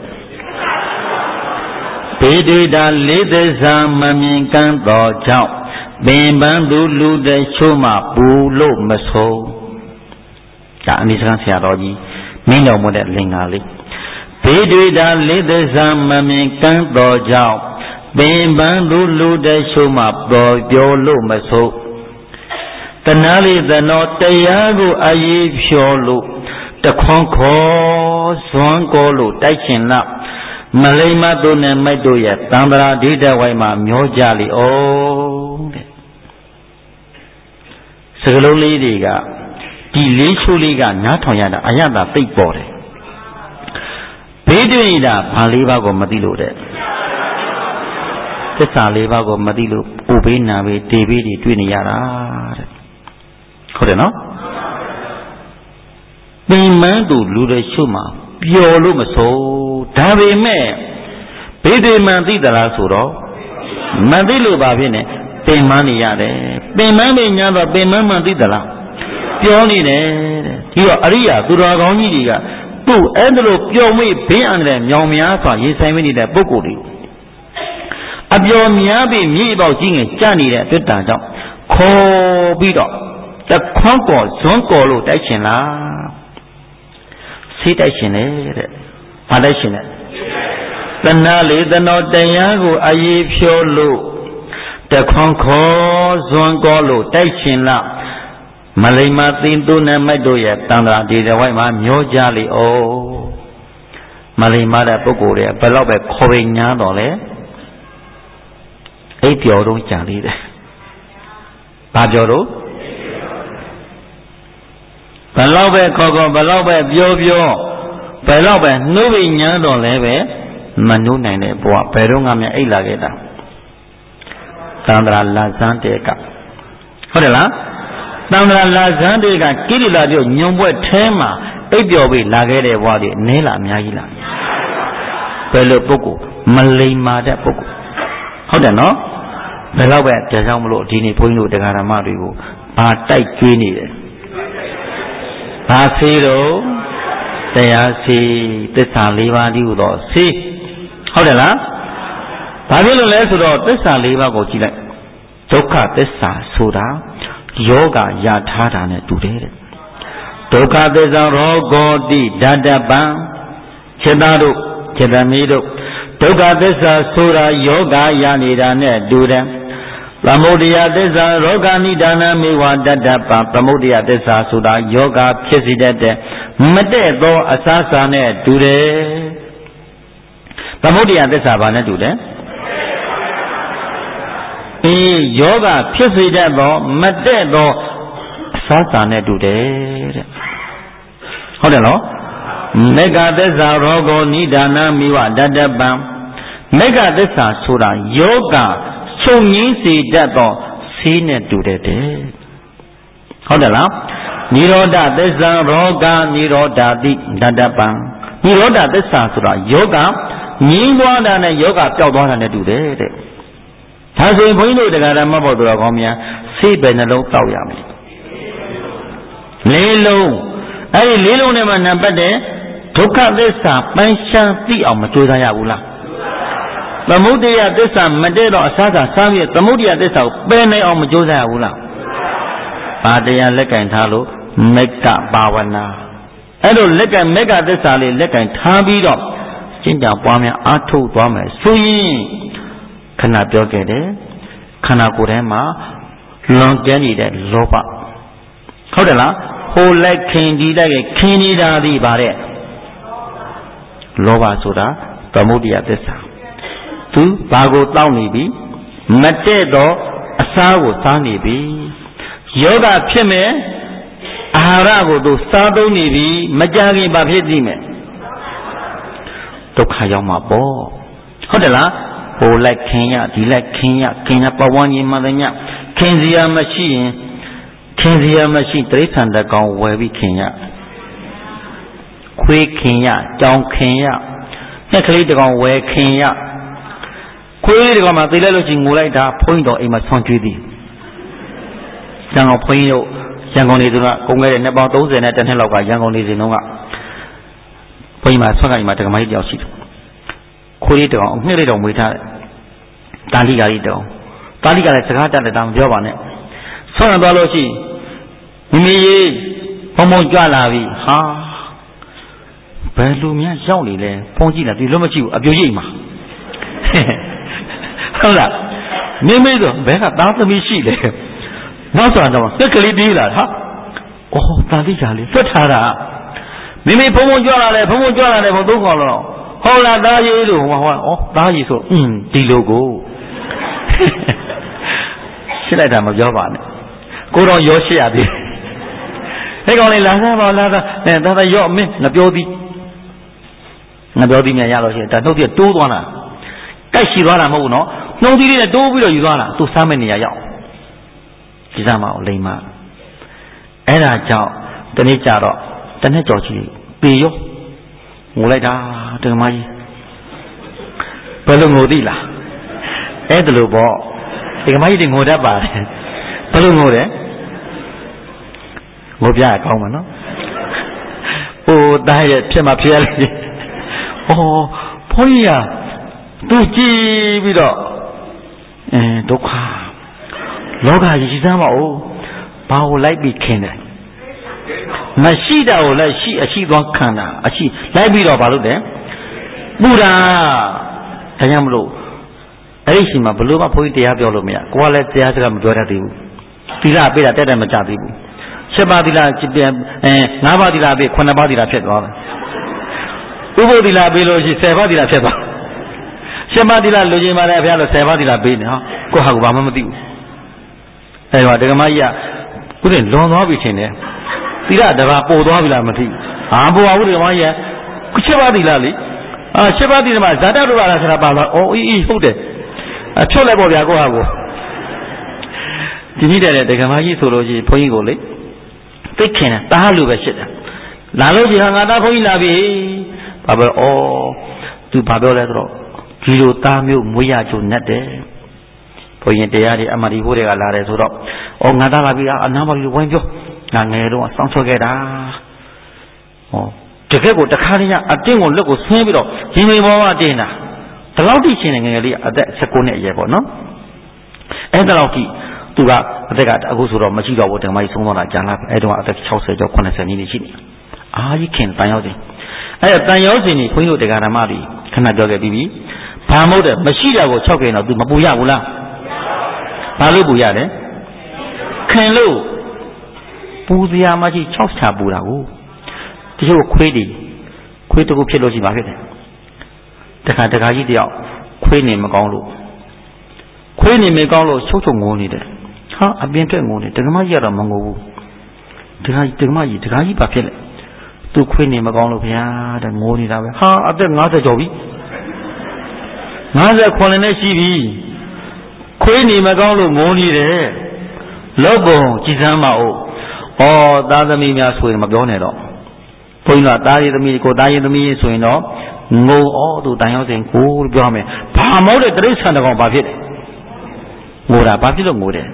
ဘေးတွေ့တာလေးသစ္စာမမြင်ကန်းသောကြောင့်ပင်ပန်းသူလူတဲ့ချိုးမှပူလို့မဆုံးဒါအနိစ္စကဆရာတော်ကြီးမင်းတော်မတဲ့လင်္ကာလေးဘေးတွေ့တာလေးသစ္စာမမြင်ကန်းသောကြောင့်ပင်ပန်းသူလူတဲ့ချိုးမှပေါ်ပြောလို့မဆုံးတဏှာလေးသနောတရားကိုအရေးဖြောလို့တခွန်ခေါ်ဇွမ်းကောလို့တိုက်ချင်လားမလိမ္မာတို့နဲ့မိုက်တို့ရဲ့တံ္ဍရာဒိဋ္ဌဝိုင်းမှာမျောကြလေအောင်တဲ့စကလုံးလေးတွေကဒီလေးချိုးလေးကနားထောင်ရတာအယတာသိပ်ပေါ်တယ်ဘေးတွေ့နေတာဘာလေးပါးကိုမသိလို့တဲ့သစ္စာလေးပါးကိုမသိလို့ဥဘေးနာဘေးတေဘေးတွေတွေ့နေရတာတဲ့ဟုတ်တယ်နော်ပင်မန်းသူလူတွေရှုမှပျော်လို့မဆိုဒါပေမဲ့ဘေးတွေမှန်သိသလားဆိုတော့မသိလို့ပါဖြစ်နေပင်မန်းနေရတယ်ပင်မန်းနေညာတော့ပင်မန်းမှန်သိသလားပြောနေတယ်တဲ့ဒီတော့အရိယာသူတော်ကောင်းကြီးတွေကသူ့အဲ့ဒါလိုပျော်မွေ့ဘေးအန္တရာယ်မြောင်များစွာရေးဆိုင်မိနေတဲ့ပုဂ္ဂိုလ်တွေအပျော်များပြီးမြေပေါက်ကြီးငယ်ကြနေတဲ့အတွက်တာကြောင့်ခေါ်ပြီးတော့တခွန်းကောဇွန်းကောလို့တိုက်ချင်လားဆေးတိုက်ရှင်တယ်တဲ့။ဘာတိုက်ရှင်လဲ။တဏှာလေးတနောတရားကိုအရေးဖြောလို့တခွန်ခေါ်ဇွန်ကောလို့တိုက်ရှင်လားမလိမ္မာသိသူနဲ့မိုက်တို့ရဲ့တန်ត្រာဒီတဝိုင်းမှာမျောကြလေအောင်မလိမ္မာတဲ့ပုဂ္ဂိုလ်တွေဘယ်တော့ပဲခေါ်ပင်ညာတော့လေအိပ်ပျော်တော့ကြံလေးတယ်။ဘာပြောတော့ဘယ်လောက်ပဲခေါ်ခေါ်ဘယ်လောက်ပဲပြောပြောဘယ်လောက်ပဲနှုတ်ပြီးညာတော့လည်းပဲမနှုတ်နိုင်တဲ့ဘဝဘယ်တော့မှမအိတ်လာခဲ့တာသန္တရာလာဇန်းတေကဟုတ်တယ်လားသန္တရာလာဇန်းတေကကိရိလာတို့ညုံပွဲထဲမှာအိပ်ပျော်ပြီးလာခဲ့တဲ့ဘဝတွေနည်းလားအများကြီးလားဘယ်လိုပုဂ္ဂိုလ်မလိမ္မာတဲ့ပုဂ္ဂိုလ်ဟုတ်တယ်နော်ဘယ်လောက်ပဲဒါကြောင့်မလို့ဒီနေ့ဘုန်းကြီးတို့တရားဓမ္မတွေကိုဘာတိုက်ကျွေးနေတယ်ဘာစေတော့တရားစီသစ္စာ၄ပါးဒီဟုသောစီဟုတ်တယ်လားဘာဖြစ်လို့လဲဆိုတော့သစ္စာ၄ပါးကိုကြည့်လိုက်ဒုက္ခသစ္စာဆိုတာယောဂရထားတာနဲ့တူတယ်တဲ့ဒုက္ခသစ္စာရောဂောတိဓာတပံခြေသားတို့ခြေသမီးတို့ဒုက္ခသစ္စာဆိုတာယောဂရနေတာနဲ့တူတယ်သမုဒယသစ္စာရောဂနိဒါနမေဝတတ္တပသမုဒယသစ္စာဆိုတာယောဂဖြစ်စေတတ်တဲ့မတည့်သောအစားစာနဲ့တူတယ်သမုဒယသစ္စာဘာနဲ့တူလဲယောဂဖြစ်စေတတ်သောမတည့်သောအစားစာနဲ့တူတယ်တဲ့ဟုတ်တယ်နော်မေဃသစ္စာရောဂောနိဒါနမေဝတတ္တပမေဃသစ္စာဆိုတာယောဂချုပ်ငင်းစေတတ်သောဆေးနဲ့တူတယ်ဟုတ်တယ်လားနိရောဓသစ္စာရောဂနိရောဓတိဓာတပံနိရောဓသစ္စာဆိုတာယောဂငြင်းသွားတာနဲ့ယောဂပျောက်သွားတာနဲ့တူတယ်တဲ့ဒါဆိုရင်ဘုန်းကြီးတို့တရားဓမ္မဘောတော်ကောင်းများဆေးပဲနှလုံးတောက်ရမယ်လေးလုံးအဲ့ဒီလေးလုံးနဲ့မှနံပါတ်တဲ့ဒုက္ခသစ္စာပန်းရှင်းသိအောင်မကြိုးစားရဘူးလားသမုဒယသစ္စာမတည့်တော့အစားစားပြီးသမုဒယသစ္စာကိုပယ်နိုင်အောင်မကြိုးစားရဘူးလားပါတရားလက်ကင်ထားလို့မေကဘာဝနာအဲ့လိုလက်ကင်မေကသစ္စာလေးလက်ကင်ထားပြီးတော့ကျင့်ကြံပွားများအားထုတ်သွားမယ်ဆိုရင်ခဏပြောခဲ့တယ်ခန္ဓာကိုယ်ထဲမှာလွန်ကျန်းနေတဲ့လောဘဟုတ်တယ်လားဟိုလိုက်ခင်ဒီလိုက်ခင်နေတာဒီပါတဲ့လောဘဆိုတာသမုဒယသစ္စာသူဘာကိုတောင်းနေပြီမတည့်တော့အစားကိုစားနေပြီယောဂဖြစ်မယ်အာဟာရကိုသူစားသုံးနေပြီမကြခင်ဘာဖြစ်ပြီမယ်ဒုက္ခရောက်မှာပေါ့ဟုတ်တယ်လားဟိုလိုက်ခင်ရဒီလိုက်ခင်ရပဝန်းကြီးမှန်တယ်ညခင်စီရမရှိရင်ခင်စီရမရှိတိရစ္ဆာန်တကောင်ဝယ်ပြီးခင်ရခွေးခင်ရကြောင်ခင်ရညက်ကလေးတကောင်ဝယ်ခင်ရခွေးလေးတကောင်မှသိလိုက်လို့ချင်းငိုလိုက်တာဘုန်းကြီးတော်အိမ်မှာဆွမ်းကျွေးသည်ကျန်တော်ဘုန်းကြီးတို့ရန်ကုန်နေသူကကုန်ခဲ့တဲ့နှစ်ပေါင်း30နဲ့တနှစ်လောက်ကရန်ကုန်နေစဉ်တုန်းကဘုန်းကြီးမှာဆွမ်းကကြီးမှာတက္ကမကြီးတယောက်ရှိတယ်ခွေးလေးတောင်ငှက်လေးတောင်မွေးထားတယ်တာလိကလေးတောင်တာလိကလည်းစကားတတ်တယ်တောင်ပြောပါနဲ့ဆွမ်းသွားလို့ရှိမိမိကြီးဘုံဘုံကြွလာပြီဟာဘယ်လိုများရောက်နေလဲဖုံးကြည့်လားဒီလိုမကြည့်ဘူးအပြိုရိပ်မှာဟုတ်လားမိမိဆိုဘယ်ကသားသမီးရှိလဲနောက်ဆိုတော့သက်ကလေးတီးလာဟာအော်တာလိကလေးသွတ်ထားတာမိမိဘုံဘုံကြွလာတယ်ဘုံဘုံကြွလာတယ်ဘုံသုံးခေါ်တော့ဟုတ်လားသားကြီးလို့ဟောဩသားကြီးဆိုဒီလိုကိုရှင်းလိုက်တာမပြောပါနဲ့ကိုတော့ရောရှေ့ရသေးဟဲ့ကောင်လေးလာစားပါလာသားသားရော့မင်းငပြောသည်မြန်ရလို့ရှိရင်ဒါနှုတ်ပြတိုးသွားတာတိုက်ရှိသွားတာမဟုတ်ဘူးနော်နှုတ်သီးလေးနဲ့တိုးပြီးတော့ယူသွားတာသူစားမဲ့နေရာရောက်ဒီစားမအောင်လိမ့်မအဲ့ဒါကြောင့်တနေ့ကြတော့တနေ့ကြော်ချီပေရောငိုလိုက်တာတက္ကမကြီးဘယ်လိုငိုသိလားအဲ့ဒါလို့ပေါ့တက္ကမကြီးတွေငိုတတ်ပါတယ်ဘယ်လိုငိုလဲငိုပြရကောင်းမှာနော်ဟိုတားရဲ့ဖြစ်မှာဖြစ်ရလေဩဘုန်းကြီးကသူကြည့်ပြီးတော့ဒုက္ခလောကကြီးစမ်းမအောင်ဘာကိုလိုက်ပြီးခင်းတယ်မရှိတာကိုလည်းရှိအရှိသွားခံတာအရှိလိုက်ပြီးတော့ဘာလို့လဲပူတာဒါကြောင့်မလို့အဲ့ဒီရှင်မှာဘလို့မှဘုန်းကြီးတရားပြောလို့မရကိုကလည်းတရားစကားမပြောတတ်သေးဘူးသီလပေးတာတက်တယ်မကြသေးဘူး7 ပါးသီလ5 ပါးသီလပေး9 ပါးသီလဖြစ်သွားတယ်ဥပုသ်သီလပေးလို့ရှိ10 ပါးသီလဖြစ်သွား7 ပါးသီလလူချင်းပါတယ်ဘုရားလို့10 ပါးသီလပေးနေဟောကိုဟာကဘာမှမသိဘူးအဲ့တော့ဒကမကြီးကခုတည်းလွန်သွားပြီထင်တယ်သီလတပါးပို့သွားပြီလားမသိဟာပို့ပါဘူးဒကမကြီးက7 ပါးသီလလေ7 ပါးသီလမှာဇာတတို့ပါလားဆိုတာပါသွားအေးဟုတ်တယ်ဖြုတ်လိုက်ပေါ့ဗျာကိုဟာကိုဒီနေ့တဲ့ဒကမကြီးဆိုလို့ရှိရင်ဘုန်းကြီးကိုလေသိခင်တာတားလို့ပဲရှစ်တယ်လာလို့ရှိရင်ငါသားဘုန်းကြီးလာပြီဘာပဲသူဘာပြောလဲဆိုတော့ဒီလိုသားမျိုးမွေးရကြုံနဲ့တယ်ဘုန်းကြီးတရားတွေအမှန်ဒီဘိုးတွေကလာတယ်ဆိုတော့ငါသားလာပြီအနာမကြီးဝိုင်းပြောငါငယ်တော့စောင်းချောခဲ့တာတကယ်ကိုတခါတည်းကအတင်းကိုလက်ကိုဆင်းပြီးတော့ရင်မေပေါ်မှာတင်းတာဒီလောက်ထိရှင်နေငယ်လေးအသက်19နှစ်အရွယ်ပေါ့နော်အဲ့ဒါလောက်ထိသူကအသက်ကအခုဆိုတော့မရှိတော့ဘူးဓမ္မကြီးဆုံးသွားတာကြာလာအဲ့တော့အသက်60ကျော်80နီးနီးရှိနေအားကြီးခင်တန်ရောက်တယ်အဲ့တန်ရောက်စဉ်นี่ခွင်းတို့တရားဓမ္မတွေခဏပြောခဲ့ပြီးပြီဘာမဟုတ်တယ်မရှိတာကို6ခင်တော့ तू မပူရဘူးလားဘာလို့ပူရတယ်ခင်လို့ပူစရာမရှိ6ချပူတာကိုတချို့ခွေးတကူဖြစ်လို့ရှိပါဖြစ်တယ်တခါကြီးတယောက်ခွေးနေမကောင်းလို့ချုပ်ငိုနေတယ်ဟာအပြင်ထွက်ငိုနေဒကမကြီးကတော့မငိုဘူးဒကမကြီးဘာဖြစ်လဲသူခွေးနေမကောင်းလို့ဗျာတဲ့ငိုနေတာပဲဟာအသက်50ကျော်ပြီ59နဲ့ရှိပြီခွေးနေမကောင်းလို့ငိုနေတယ်လောက်ပုံကြည်စမ်းမအောင်သားသမီးများဆိုရင်မပြောနဲ့တော့ဘုန်းကြီးကသားရေးသမီးကိုသားရေးသမီးဆိုရင်တော့ငိုသူတန်ရောက်စဉ်ကိုပြောမယ်ဘာမဟုတ်တဲ့တိရစ္ဆာန်တကောင်ဘာဖြစ်တယ်ငိုတာဘာဖြစ်လို့ငိုတယ်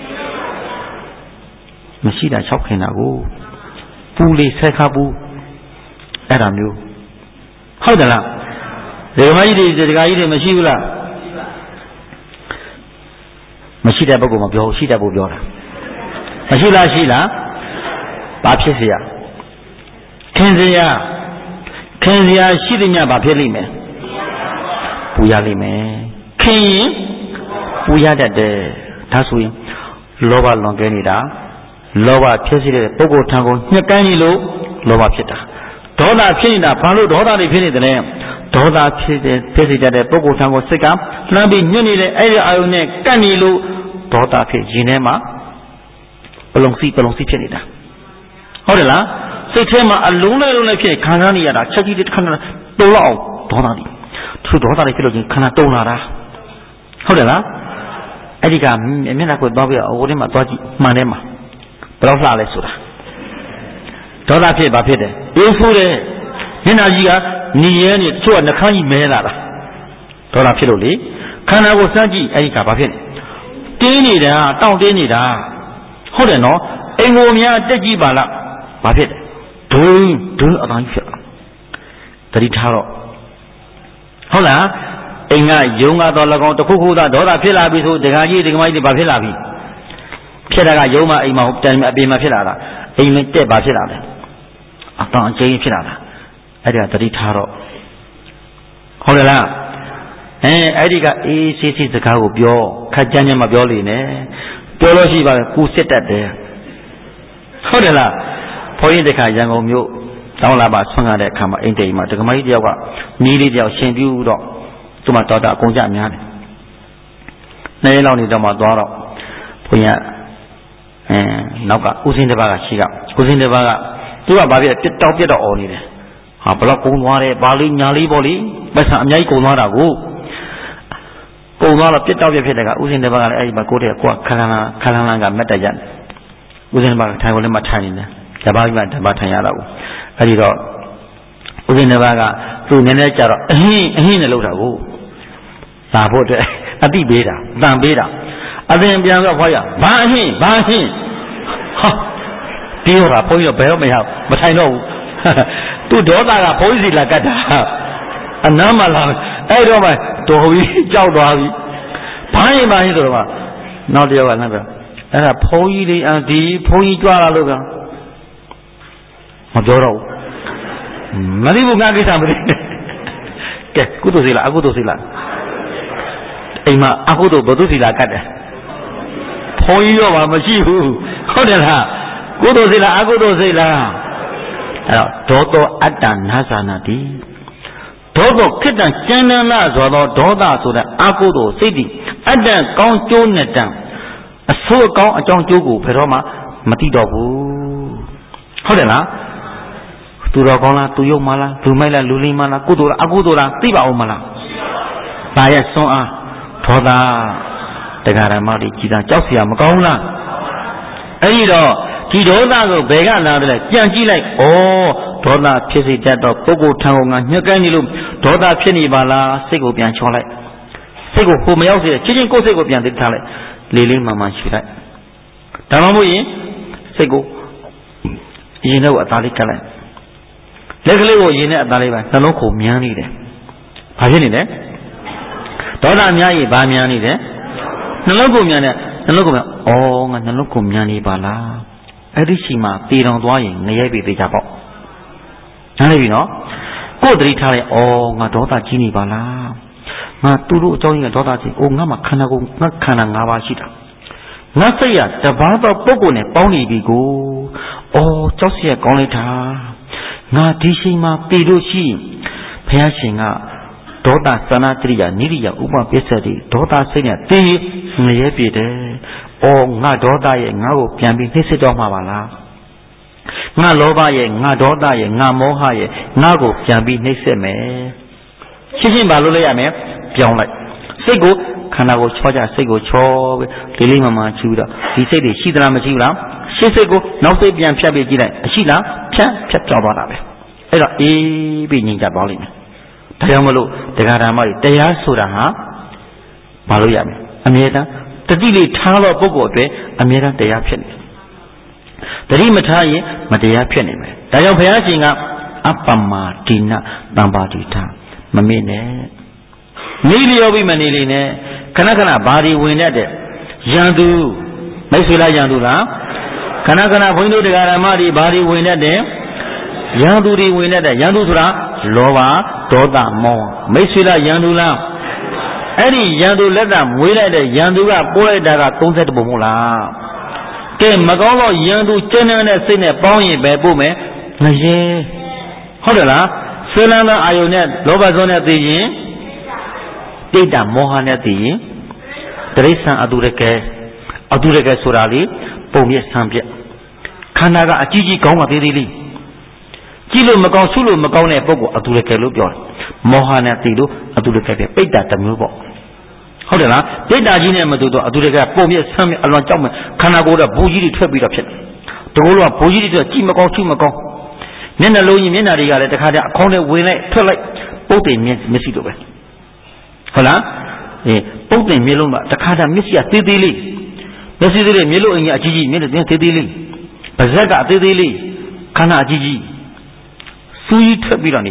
မရှိတာ6ခင်တာကိုပူလေးဆက်ခါပူအဲ့ဒါမျိုးဟုတ်တယ်လားဒီမကြီးတွေဒကာကြီးတွေမရှိဘူးလားမရှိတဲ့ပုဂ္ဂိုလ်မပြောရှိတဲ့ပုဂ္ဂိုလ်ပြောတာမရှိလားရှိလားဘာဖြစ်เสียခင်စရာရှိတဲ့ညဘာဖြစ်လိမ့်မယ်ပူရလိမ့်မယ်ခင်ရင်ပူရတတ်တယ်ဒါဆိုရင်လောဘလွန်ကဲနေတာလောဘဖြစ်စေတဲ့ပုဂ္ဂိုလ်ထံကိုညှက်ကမ်းနေလို့လောဘဖြစ်တာဒေါသဖြစ်နေတာဘာလို့ဒေါသတွေဖြစ်နေတယ်လဲဒေါသဖြစ်စေတဲ့ပုဂ္ဂိုလ်ထံကိုစိတ်ကလှမ်းပြီးညှက်နေတဲ့အဲ့ဒီအာယုန်နဲ့ကပ်နေလို့ဒေါသဖြစ်ရင်ထဲမှာပလုံစီဖြစ်နေတာဟုတ်တယ်လားစိတ်ထဲမှာအလုံးနဲ့ဖြစ်ခံစားနေရတာချက်ကြီးတစ်ခဏတုံးလောက်ဒေါသတွေသူဒေါသတွေဖြစ်လို့ချင်းခဏတုံးလာတာဟုတ်တယ်လားအဲ့ဒီကမျက်နှာကိုသွားပြီးဟိုထဲမှာသွားကြည့်မှန်တယ်မှာဘယ်တော့လှလဲဆိုတာဒေါသဖြစ်ဘာဖြစ်တယ်အေးဆိုးတယ်မျက်နှာကြီးကညီရဲနေတချို့ကနှာခမ်းကြီးမဲလာတာဒေါသဖြစ်လို့လေခန္ဓာကိုစမ်းကြည့်အဲ့ဒီကဘာဖြစ်လဲတင်းနေတာတောင့်တင်းနေတာဟုတ်တယ်နော်အိမ်ကိုများတက်ကြည့်ပါလားဘာဖြစ်လဲဒုံအတိုင်းဖြစ်တတိထားတော့ဟုတ်လားအိမ်ကယုံကတော့၎င်းတခုခုသာဒေါသဖြစ်လာပြီဆိုဒကာကြီးဒကာမကြီးတွေဘာဖြစ်လာပြီဖြစ်တာကယုံမအိမ်မှာတန်အပြင်မှာဖြစ်လာတာအိမ်နဲ့တက်ဘာဖြစ်လာလဲအတောင်အကျဉ်းဖြစ်လာတာအဲ့ဒါတတိထားတော့ဟုတ်တယ်လားအဲ့ဒီကအေးဆေးဆေးစကားကိုပြောခက်ကြမ်းကြမ်းမပြောလေနဲ့ပြောလို့ရှိပါလေကိုစစ်တတ်တယ်ဟုတ်တယ်လားဘုန်းကြီးတခါရန်ကုန်မြို့တောင်းလာပါဆွမ်းရတဲ့အခါမှာအိမ်တိမ်မှာဒကမကြီးတယောက်ကမီးလေးတယောက်ရှင်ပြူတော့သူ့မှာတော်တာအကုန်ကြများတယ်နှစ်ရက်လောက်နေတော့မှသွားတော့ဘုန်းကြီးနောက်ကဦးစင်းတစ်ပါးကရှိကဦးစင်းတစ်ပါးကသူကဘာဖြစ်ပြတောက်ပြတော့អော်နေတယ်ဟာဘလောက်ကုန်းသွားတယ်ဘာလေးညာလေးပေါ့လေပတ်စံအများကြီးကုန်းသွားတာကိုကုန်းသွားတော့ပြတောက်ပြဖြစ်တဲ့ကဦးစင်းတစ်ပါးကလည်းအဲ့ဒီမှာကိုတဲ့ကိုကခလန်းကမက်တက်ရတယ်ဦးစင်းတစ်ပါးကထိုင်ကိုလည်းမထိုင်နေတယ်တပါးကြီးမှတပါးထိုင်ရတာကိုအဲ့ဒီတော့ဦးစင်းတစ်ပါးကသူနည်းနည်းကြတော့အဟင်းနဲ့လောက်တာကိုလာဖို့အတွက်အတိပေးတာတန်ပေးတာအသင်ပြန်တော့ဖွားရဘာအဟင်းဟာပြောတာဘုန်းကြီးတော့ဘယ်တော့မထိုင်တော့ဘူးသူဒေါသကဘုန်းကြီးစီလာကတ်တာအနားမှာလာအဲ့တော့မှတော်ပြီးကြောက်သွားပြီဘာရင်ဆိုတော့နောက်တစ်ယောက်ကလည်းပြောအဲ့ဒါဘုန်းကြီးတွေဒီဘုန်းကြီးကြွားလာလို့ကမပြောတော့ဘူးမသိဘူးငါကိစ္စမသိကဲကုသိုလ်စီလားအကုသိုလ်စီလားအိမ်မှာအကုသိုလ်ဘုသူစီလာကတ်တယ်ဘုန်းကြီးတော့မရှိဘူးဟုတ်တယ်လားကုသိုလ်စိတ်လားအကုသိုလ်စိတ်လားအဲ့တော့ဒေါသောအတ္တနာသနာတိဒေါသောခိတ္တကျမ်းနာဆိုတော့ဒေါသဆိုတဲ့အကုသိုလ်စိတ်တိအတ္တကောင်းကျိုးနဲ့တံအဆိုးကောင်းအကြောင်းကျိုးကိုဘယ်တော့မှမသိတော့ဘူးဟုတ်တယ်လားသူတော်ကောင်းလားသူယုံမလားလူမိုက်လားလူလိမ္မာလားကုသိုလ်လားအကုသိုလ်လားသိပါအောင်မလားဘာရဲ့စွန်းအားဒေါသတရားဓမ္မတွေကြည်သာကြောက်เสียမကောင်းလားအဲ့ဒီတော့ဒီဒေါသကိုဘယ်ကလာတယ်လဲကြံကြည့်လိုက်ဩဒေါသဖြစ်စေတတ်တော့ပုဂ္ဂိုလ်ထံကငါညှက်ကန်းနေလို့ဒေါသဖြစ်နေပါလားစိတ်ကိုပြန်ချောလိုက်စိတ်ကိုဟိုမရောက်စေချင်းကိုယ်စိတ်ကိုပြန်သိထားလိုက်လေးလေးမှန်မှန်ရှူလိုက်ဒါမှမဟုတ်ရင်စိတ်ကိုရင်ထဲကိုအသားလေးကပ်လိုက်လက်ကလေးကိုရင်ထဲအသားလေးပဲနှလုံးကိုမြန်းနေတယ်ဘာဖြစ်နေလဲဒေါသများရင်ဘာများနေတယ်နှလုံးကိုမြန်းတယ်နှလုံးကိုမြန်းငါနှလုံးကိုမြန်းနေပါလားအဲ့ဒီချိန်မှာတည်တော်သွားရင်ငရဲပြီသေးကြပေါ့နားလည်ပြီနော်ကိုယ်တတိထားလိုက်ငါဒေါသကြီးနေပါလားငါသူတို့အကြောင်းကြီးကဒေါသကြီးငါမှခန္ဓာကိုယ်ငါခန္ဓာ၅ပါးရှိတာငါစိတ်ရတပါးသောပုဂ္ဂိုလ်နဲ့ပေါင်းနေပြီကိုကြောက်เสียကောင်းလိုက်တာငါဒီချိန်မှာတည်လို့ရှိဘုရားရှင်ကဒေါသသနာတရိယာနိရိယဥပပစ္စတိဒေါသစိတ်နဲ့တည်ငရဲပြီတယ်ငါဒေါသရဲ့ငါ့ကိုပြန်ပြီးနှိမ့်စစ်တော့မှာပါလားငါလောဘရဲ့ငါဒေါသရဲ့ငါမောဟရဲ့ငါ့ကိုပြန်ပြီးနှိမ့်စစ်မယ်ရှင်းပါလို့လိုက်ရမယ်ပြောင်းလိုက်စိတ်ကိုခန္ဓာကိုချောကြစိတ်ကိုချောပြီးလေးလေးမှန်မှန်ချူတော့ဒီစိတ်တွေရှိသလားမရှိဘူးလားရှင်းစိတ်ကိုနောက်စိတ်ပြန်ဖြတ်ပြီးကြည့်လိုက်အရှိလားဖြတ်ပြောင်းသွားတာပဲအဲ့တော့အေးပြီးငြိမ်ချသွားလိမ့်မယ်ဒါကြောင့်မလို့တရားဓမ္မတွေတရားဆိုတာဟာမလုပ်ရမယ်အမြဲတမ်းတတိလေးထားတော့ပုဂ္ဂိုလ်အတွက်အမြဲတမ်းတရားဖြစ်နေတယ်တတိမထားရင်မတရားဖြစ်နေမယ်ဒါကြောင့်ဘုရားရှင်ကအပ္ပမဒိနတံပါတိထမမေ့နဲ့နေလျောပြီးမနေလေနဲ့ခဏခဏဘာဒီဝင်တတ်တဲ့ရန်သူမိတ်ဆွေလားရန်သူလားခဏခဏဘုန်းကြီးတို့တရားဓမ္မတွေဘာဒီဝင်တတ်တဲ့ရန်သူတွေဝင်တတ်တဲ့ရန်သူဆိုတာလောဘဒေါသမောဟမိတ်ဆွေလားရန်သူလားအဲ့ဒီရန်သူလက်တမွေးလိုက်တဲ့ရန်သူကပိုးလိုက်တာက31ပုံမဟုတ်လားကဲမကောင်းတော့ရန်သူကျဉ်းတဲ့စိတ်နဲ့ပေါင်းရင်ပဲပို့မယ်ငရဲဟုတ်တယ်လားဆွေးလန်းသောအာယုန်နဲ့လောဘဇုံနဲ့သိရင်တိတ်တာမောဟနဲ့သိရင်တရိစ္ဆာန်အတုရကဲဆိုတာလေပုံမြက်ဆံပြက်ခန္ဓာကအကြီးကြီးကောင်းကသေးသေးလေးကြည့်လို့မကောင်းဆုလို့မကောင်းတဲ့ပုဂ္ဂိုလ်အတုရကဲလို့ပြောတယ်မောဟနဲ့သိလို့အတုရကဲပဲပိတ်တာတစ်မျိုးပေါ့ဟုတ်တယ်လားပိတ်တာကြီးနဲ့မတူတော့အတုရကဲပုံမြက်ဆံမြက်အလွန်ကြောက်မယ်ခန္ဓာကိုယ်ကဘူကြီးတွေထွက်ပြီးတော့ဖြစ်တယ်တကူလုံးကဘူကြီးတွေထွက်ကြည့်မကောင်းဆုမကောင်းမျက်နှာလုံးကြီးမျက်နှာတွေကလည်းတခါတည်းအခေါင်းနဲ့ဝင်လိုက်ထွက်လိုက်ပုတ်တယ်မျက်စိလိုပဲဟုတ်လားပုတ်တယ်မျက်လုံးကတခါတည်းမျက်စိကသေးသေးလေးမျက်စိသေးလေးမျက်လုံးအင်ကြီးအကြီးကြီးမျက်နှာသေးသေးလေးပါးစပ်ကအသေးသေးလေးခန္ဓာအကြီးကြီးစူးကြီးထွက်ပြီးတော့နေတာ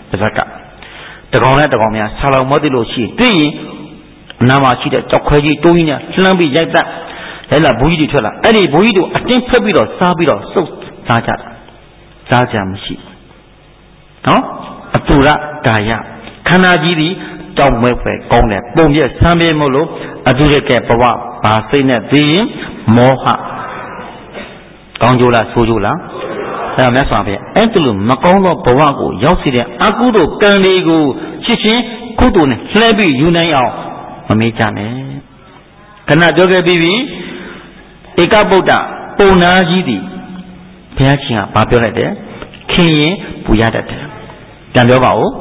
တစ်ဖက်ကတကောင်နဲ့တကောင်များဆာလောင်မောတိလို့ရှိတွေ့ရင်နာမရှိတဲ့ကြောက်ခွဲကြီးတိုးကြီးနဲ့လှမ်းပြီးရိုက်တတ်လဲလာဘူးကြီးတွေထွက်လာအဲ့ဒီဘူးကြီးတို့အတင်းဖက်ပြီးတော့စားပြီးတော့စုပ်စားကြစားကြမရှိနော်အတူရကာယခန္ဓာကြီးသည်တောက်မဲပဲကောင်းတယ်ပုံပြဆမ်းပြမို့လို့အတူရကဲဘဝဘာစိတ်နဲ့သိရင်မောဟကောင်းကြလားဆိုးကြလားအဲ့ဒါမြတ်စွာဘုရားအဲ့ဒါလို့မကောင်းသောဘဝကိုရောက်စေတဲ့အကုသိုလ်ကံတွေကိုချစ်ချင်းကုသိုလ်နဲ့လှဲပြီးယူနိုင်အောင်မမေ့ကြနဲ့ခဏပြောခဲ့ပြီးပြီဧကဗုဒ္ဓပုံနာကြီးသည်ဘုရားရှင်ကဘာပြောလိုက်တယ်ခင်ရင်ပူရတတ်တယ်ကြံပြောပါဦး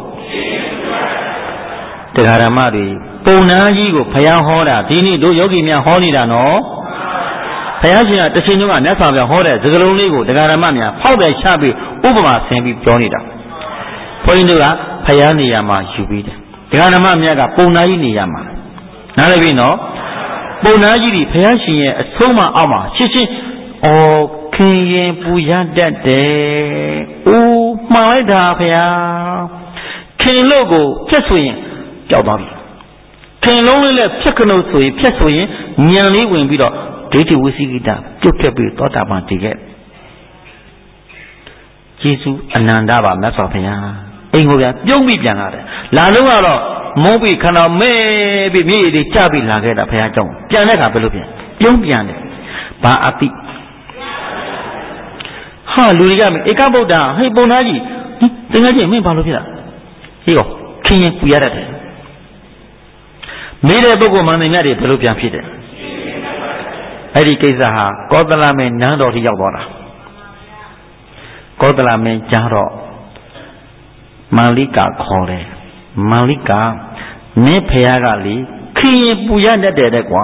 တရားဓမ္မတွေပုံနာကြီးကိုဘုရားဟောတာဒီနေ့တို့ယောဂီများဟောနေတာနော်ဘုရားရှင်ကတစ်ချိန်လုံးကမြတ်စွာဘုရားဟောတဲ့စကားလုံးလေးကိုတရားဓမ္မများဖောက်တယ်ချပြီးဥပမာဆင်ပြီးပြောနေတာဘုန်းကြီးတို့ကဘုရားနေရာမှာယူပြီးတယ်တရားဓမ္မများကပုံနာကြီးနေရာမှာနားလည်ပြီနော်ပုံနာကြီးဒီဘုရားရှင်ရဲ့အဆုံးအမအောက်မှာရှင်းရှင်းခင်ရင်ပူရတတ်တယ်။အိုးမှားလိုက်တာဘုရားခင်လို့ကိုဖြတ်ဆိုရင်ကြောက်သွားပြီခင်လုံးလေးလည်းဖြတ်ခလို့ဆိုရင်ဖြတ်ဆိုရင်ညံလေးဝင်ပြီးတော့ဒိဋ္ဌိဝိသိကိတပြုတ်ခဲ့ပြီးသောတာပန်တည်ခဲ့ကျေးဇူးအနန္တပါမြတ်စွာဘုရားအိမ်ကိုပြန်ပြုံးပြီးပြန်လာတယ်လာလို့ကတော့မုန်းပြီးခန္ဓာမဲပြီးမြေကြီးချပြီးလာခဲ့တာဘုရားကြောင့်ပြန်တဲ့အခါဘယ်လိုပြန်ပြုံးပြန်တယ်ဘာအတိဟာလူတွေကဧကဗုဒ္ဓဟေးပုံသားကြီးတကယ်ကြီးမင်းဘာလို့ဖြစ်တာဟေးရောခင်ရင်ပူရတတ်တယ်မေးတဲ့ပုဂ္ဂိုလ်မှန်တယ်မြတ်တွေဘယ်လိုပြန်ဖြစ်တယ်အဲ့ဒီကိစ္စဟာကောသလမင်းနန်းတော်ထိရောက်သွားတာကောသလမင်းကြားတော့မန္လိကာခေါ်တယ်မန္လိကာနင်းဖះကလေခင်ရင်ပူရတတ်တယ်တဲ့ကွာ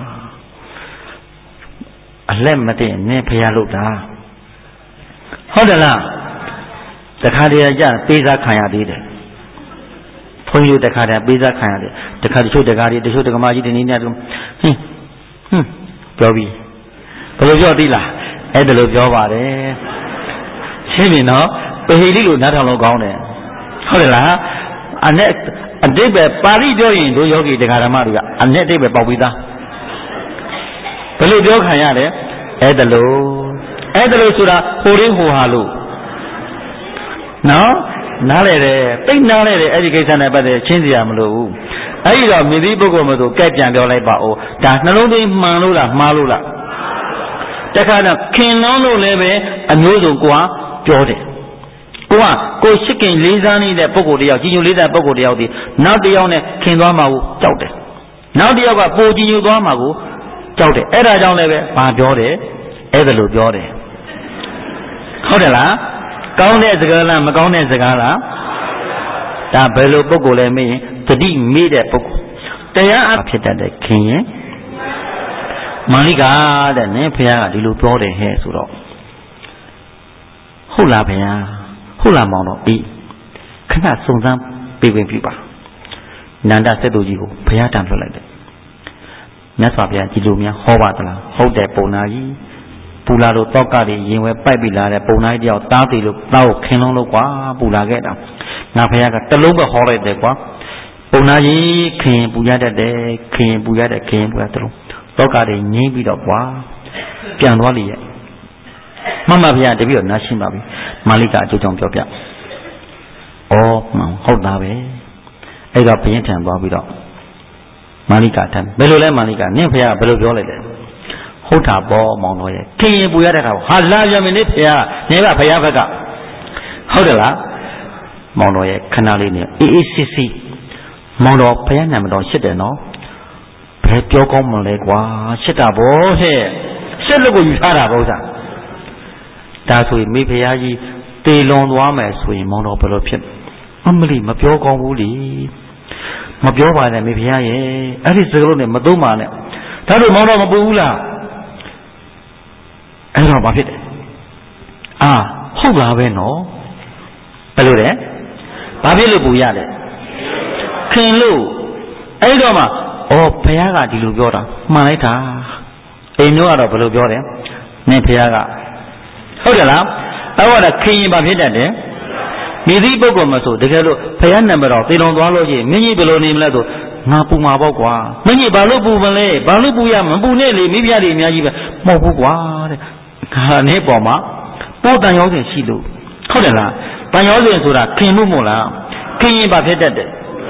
အလက်မသိနင်းဖះလို့တာဟုတ်တယ်လားတခါတည်းကြပေးစားခံရသေးတယ်ဘုန်းကြီးတခါတည်းပေးစားခံရတယ်တခါတချို့တခါတည်းတချို့တက္ကမကြီးဒီနေ့ညတော့ပြောပြီးဘယ်လိုပြောသိလားအဲ့ဒါလိုပြောပါတယ်ရှင်းပြီနော်ပဟိလိလို့နားထောင်လို့ကောင်းတယ်ဟုတ်တယ်လားအတိတ်ပဲပါဠိပြောရင်တို့ယောဂီတရားဓမ္မတွေကအတိတ်ပဲပေါက်ပြီးသားဘယ်လိုပြောခံရလဲအဲ့ဒါလို့ဆိုတာဟိုရင်းဟိုဟာလို့နော်နားလေတယ်ပိတ်နားလေတယ်အဲ့ဒီကိစ္စနဲ့ပတ်သက်ချင်းစရာမလိုဘူးအဲ့ဒီတော့မြည်သည့်ပုဂ္ဂိုလ်မဆိုကဲပြန်ပြောလိုက်ပါဦးဒါနှလုံးသွင်းမှန်လို့လားမှားလို့လားတခါတော့ခင်လုံးလို့လည်းပဲအမျိုးစုံကိုကပြောတယ်ကိုရှိခင်လေးစားနေတဲ့ပုဂ္ဂိုလ်တယောက်ကြီးညိုလေးတဲ့ပုဂ္ဂိုလ်တယောက်ဒီနောက်တစ်ယောက်နဲ့ခင်သွားမှာကိုကြောက်တယ်နောက်တစ်ယောက်ကပိုကြီးညိုသွားမှာကိုကြောက်တယ်အဲ့ဒါကြောင့်လည်းပဲဘာပြောတယ်အဲ့ဒါလိုပြောတယ်ဟုတ်တယ်လားကောင်းတဲ့စကားလားမကောင်းတဲ့စကားလားဒါဘယ်လိုပုဂ္ဂိုလ်လဲမေးရင်တတိမေးတဲ့ပုဂ္ဂိုလ်တရားအဖြစ်တတ်တဲ့ခင်ရင်မာလိကာတဲ့နင်းဖះကဒီလိုပြောတယ်ဟဲ့ဆိုတော့ဟုတ်လားဗျာဟုတ်လားမောင်တော့အေးခဏစုံစမ်းပြေးဝင်ပြပါနန္ဒစက်တို့ကြီးကိုဘုရားတန်လွှတ်လိုက်တယ်မြတ်စွာဘုရားဒီလိုများဟောပါသလားဟုတ်တယ်ပုံနာကြီးပူလာလို့တောက်ကတွေရင်ဝဲပိုက်ပြီးလာတဲ့ပုံနာကြီးတယောက်တားသေးလို့တောက်ခင်လုံးလို့ကွာပူလာခဲ့တာငါဘုရားကတလုံးပဲဟောလိုက်တယ်ကွာပုံနာကြီးခင်ပူရတတ်တယ်ခင်ပူရတဲ့ခင်ပူရတလုံးတောက်ကတွေငင်းပြီးတော့ကွာပြန်သွားလိမ့်ရဲ့မမဘုရားတပည့်တော်နားရှင်းပါပြီမာလိကအကျိုးကြောင့်ပြောပြမှန်ဟုတ်တာပဲအဲ့တော့ဘုရင်ထံသွားပြီးတော့မာလိကထံဘယ်လိုလဲမာလိကနင့်ဘုရားဘယ်လိုပြောလိုက်လဲဟုတ်တာပေါ့မောင်တော်ရဲ့ခင်ရင်ပူရတဲ့ခါဟာလာရမင်းနေဘုရားနေကဘုရားဘက်ကဟုတ်တယ်လားမောင်တော်ရဲ့ခဏလေးနဲ့အေးအေးစစ်စစ်မောင်တော်ဘုရားနာမတော်ရှစ်တယ်နော်ဘယ်ပြောကောင်းမလဲကွာရှစ်တာဗောဟဲ့ရှစ်လို့ကိုယူထားတာဗောဥစ္စာဒါဆိုရင်မိဖုရားကြီးတေလွန်သွားမယ်ဆိုရင်မောင်တော်ဘယ်လိုဖြစ်အမလီမပြောကောင်းဘူးလေမပြောပါနဲ့မိဖုရားရဲ့အဲ့ဒီစကားလုံးနဲ့မသုံးပါနဲ့ဒါတို့မောင်တော်မပူဘူးလားအဲ့တော့ဘာဖြစ်တယ်ဟုတ်လားပဲနော်ဘယ်လိုလဲဘာဖြစ်လို့ပူရတယ်ခင်လို့အဲ့တော့မှဘုရားကဒီလိုပြောတာမှန်လိုက်တာအိမ်မျိုးကတော့ဘယ်လိုပြောတယ်နင့်ဘုရားကဟုတ်တယ်လားအဲ့တော့ခင်ရင်ဘာဖြစ်တတ်တယ်မိသည့်ပုဂ္ဂိုလ်မဆိုတကယ်လို့ဖယားနံပါတ်တော်သေတော်သွားလို့ရှိရင်မင်းကြီးဘယ်လိုနေမလဲဆိုငါပူမှာပေါ့ကွာမင်းကြီးဘာလို့ပူမလဲဘာလို့ပူရမပူနဲ့လေမိဖုရားတွေအများကြီးပဲမဟုတ်ဘူးကွာတဲ့ခါနဲ့ပေါ်မှာပိုးတန်ရောစဉ်ရှိလို့ဟုတ်တယ်လားတန်ရောစဉ်ဆိုတာခင်မှုမို့လားခင်ရင်ဘာဖြစ်တတ်တယ်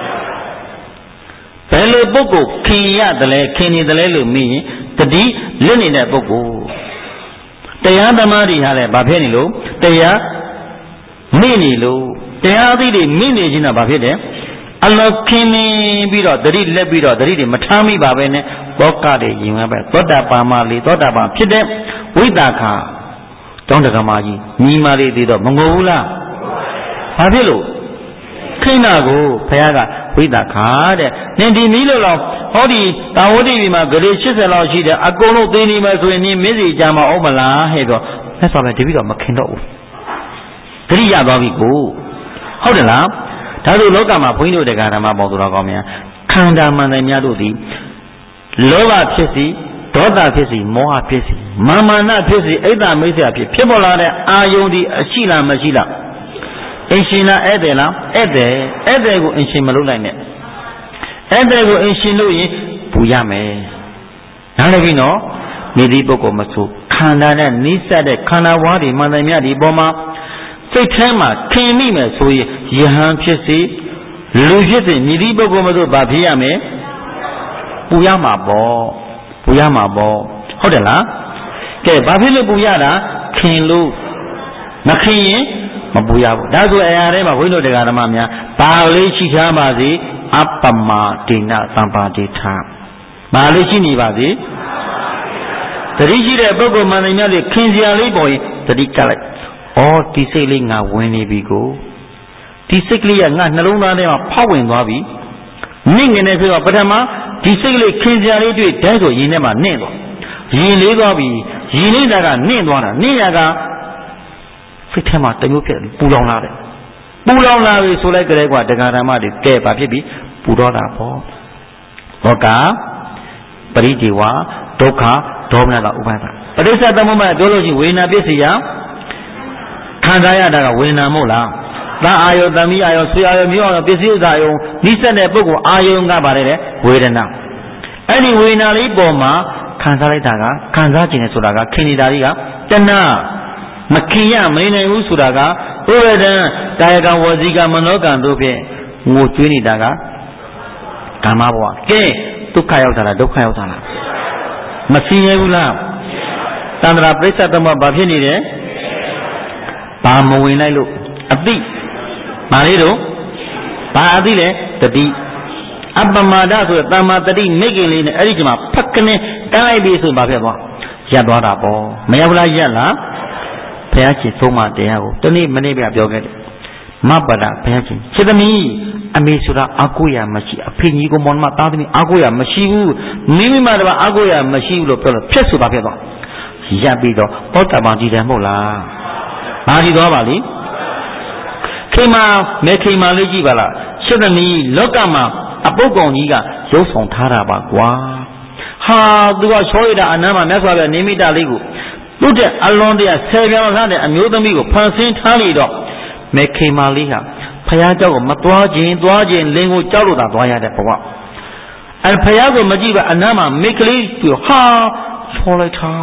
ဘယ်လိုပုဂ္ဂိုလ်ခင်ရတယ်လဲခင်နေတယ်လဲလို့မေးရင်တတိလွတ်နေတဲ့ပုဂ္ဂိုလ်တရားသမားတွေဟာလည်းဘာဖြစ်နေလို့တရားမိနေလို့တရားအသီးတွေမိနေခြင်းတော့ဘာဖြစ်တယ်အလောခင်နေပြီးတော့တတိလက်ပြီးတော့တတိတွေမထားမိပါပဲနဲ့သောကတွေရင်ဝဲပဲသောတာပန်မလေးသောတာပန်ဖြစ်တဲ့ဝိတာခာတောင်းတကမာကြီးညီမလေးသေးတော့မငိုဘူးလားဘာဖြစ်လို့ခိဏကိုဘုရားကဝိတာခာတဲ့နင်ဒီမီးလို့တော့ဟောဒီတာဝတိပြည်မှာဂရေ80လောက်ရှိတယ်အကုန်လုံးသိနေမယ်ဆိုရင်နင်မင်းစီကြမှာအောင်မလားဟဲ့တော့ဆက်ဆိုပဲတပည့်တော့မခင်တော့ဘူးဂရိရသွားပြီကိုဟုတ်တယ်လားဒါဆိုလောကမှာဘုန်းကြီးတို့တရားဓမ္မပေါင်းသူတော်ကောင်းများခန္ဓာမှန်တယ်များတို့သည်လောဘဖြစ်စီဒေါသဖြစ်စီမောဟဖြစ်စီမာမာနဖြစ်စီအိတ်တမိစ္ဆာဖြစ်ပေါ်လာတဲ့အာယုန်ဒီအရှိလားမရှိလားအင်ရှင်လားဧည့်သည်လားဧည့်သည်ကိုအင်ရှင်မလုပ်လိုက်နဲ့ဧည့်သည်ကိုအင်ရှင်လို့ရင်ပူရမယ်နားလည်ပြီနော်မိသည့်ပုဂ္ဂိုလ်မဆိုခန္ဓာနဲ့နိစ္စတဲ့ခန္ဓာဝါးတွေမှန်တယ်များဒီပေါ်မှာစိတ်ထဲမှာခင်မိမယ်ဆိုရင်ယဟန်ဖြစ်စီလူဖြစ်စီမိသည့်ပုဂ္ဂိုလ်မဆိုဘာဖြစ်ရမယ်ပူရမှာပေါ့ဟုတ်တယ်လားကဲဘာဖြစ်လို့ပူရတာခင်လို့မခင်ရင်မပူရဘူးဒါဆိုအရာထဲမှာဘုန်းကြီးတို့တရားဓမ္မများဘာလေးရှိထားပါစေအပ္ပမဒိဏသံပါတိထဘာလေးရှိနေပါစေတတိရှိတဲ့ပုဂ္ဂိုလ်မှန်တယ်များလေခင်စရာလေးပေါ်ရင်တတိကလိုက်ဩဒီစိတ်လေးငါဝင်နေပြီကိုဒီစိတ်ကလေးကငါနှလုံးသားထဲမှာဖောက်ဝင်သွားပြီနင့်ငနေဆိုတော့ပထမဒီစိတ်ကလေးခင်စရာလေးတွေ့တဲဆိုရင်ထဲမှာနင့်သွားရင်လေးသွားပြီရင်လေးတာကနင့်သွားတာနင့်ရကစိတ်ထဲမှာတမျိုးဖြစ်ပူလောင်လာတယ်ပူလောင်လာပြီဆိုလိုက်ကြတဲ့ကွာတရားဓမ္မတွေကဲပါဖြစ်ပြီပူတော့တာပေါ့ဘောကပရိဒီဝဒုက္ခဒေါမနတာဥပါဒပရိစ္ဆေသမုပ္ပါပြောလို့ရှိရင်ဝေဒနာပစ္စည်းယခံစားရတာကဝေဒနာမဟုတ်လားသာအာယုသမီးအာယုဆွေအာယုမျိုးအာယုပစ္စည်းဥစ္စာအာယုနိစ္စတဲ့ပုဂ္ဂိုလ်အာယုကပါတယ်တဲ့ဝေဒနာအဲ့ဒီဝေဒနာလေးပေါ်မှာခံစားလိုက်တာကခံစားခြင်းဆိုတာကခင်နေတာလေးကတဏှာမခင်ရမနေနိုင်ဘူးဆိုတာကဥရဒံကာယကဝစီကမနောကံတို့ဖြင့်ငိုကြွေးနေတာကကာမဘဝကဲဒုက္ခရောက်တာလားဒုက္ခရောက်တာလားမဆင်းရဲဘူးလားသန္တရာပြိဿသမဘာဖြစ်နေတယ်ဘာမဝင်လိုက်လို့အတိမာလေးတို့ဘာအတိလဲတတိအပ္ပမဒဆိုတဲ့တမ္မာတတိမိခင်လေးနဲ့အဲ့ဒီချိန်မှာဖက်ကနေတန်းလိုက်ပြီဆိုဘာဖြစ်သွားရပ်သွားတာပေါ့မရဘူးလားရပ်လားဘုရားရှင်သုံးမတရားကိုတနေ့မနေ့ပြပြောခဲ့တယ်မပ္ပဒဘုရားရှင်စေတမီအမေဆိုတာအာကိုရမရှိအဖေကြီးကိုမောင်မသားသမီးအာကိုရမရှိဘူးမိမိမတပါအာကိုရမရှိဘူးလို့ပြောလို့ဖြစ်ဆိုဘာဖြစ်သွားရပ်ပြီးတော့ပောတ္တပံကြည်တယ်မဟုတ်လားဘာကြည့်သွားပါလိခေမာမေခေမာလေးကြည့်ပါလားစေတမီလောကမှာအပုပ်ကောင်ကြီးကရုပ်ဆောင်ထားတာပါကွာဟာသူကချောရတာအနမ်းမှာမြတ်စွာဘုရားနိမိတလေးကိုသူ့တဲ့အလွန်တရာဆယ်ပြောင်းထားတဲ့အမျိုးသမီးကိုဖန်ဆင်းထားပြီးတော့မေခေမာလေးဟာဖယားเจ้าကိုမသွားခြင်းလင်းကိုကြောက်လို့သာသွားရတဲ့ဘဝအဲဖယားကိုမကြည့်ပါအနမ်းမှာမိကလေးသူဟာချောလိုက်တာ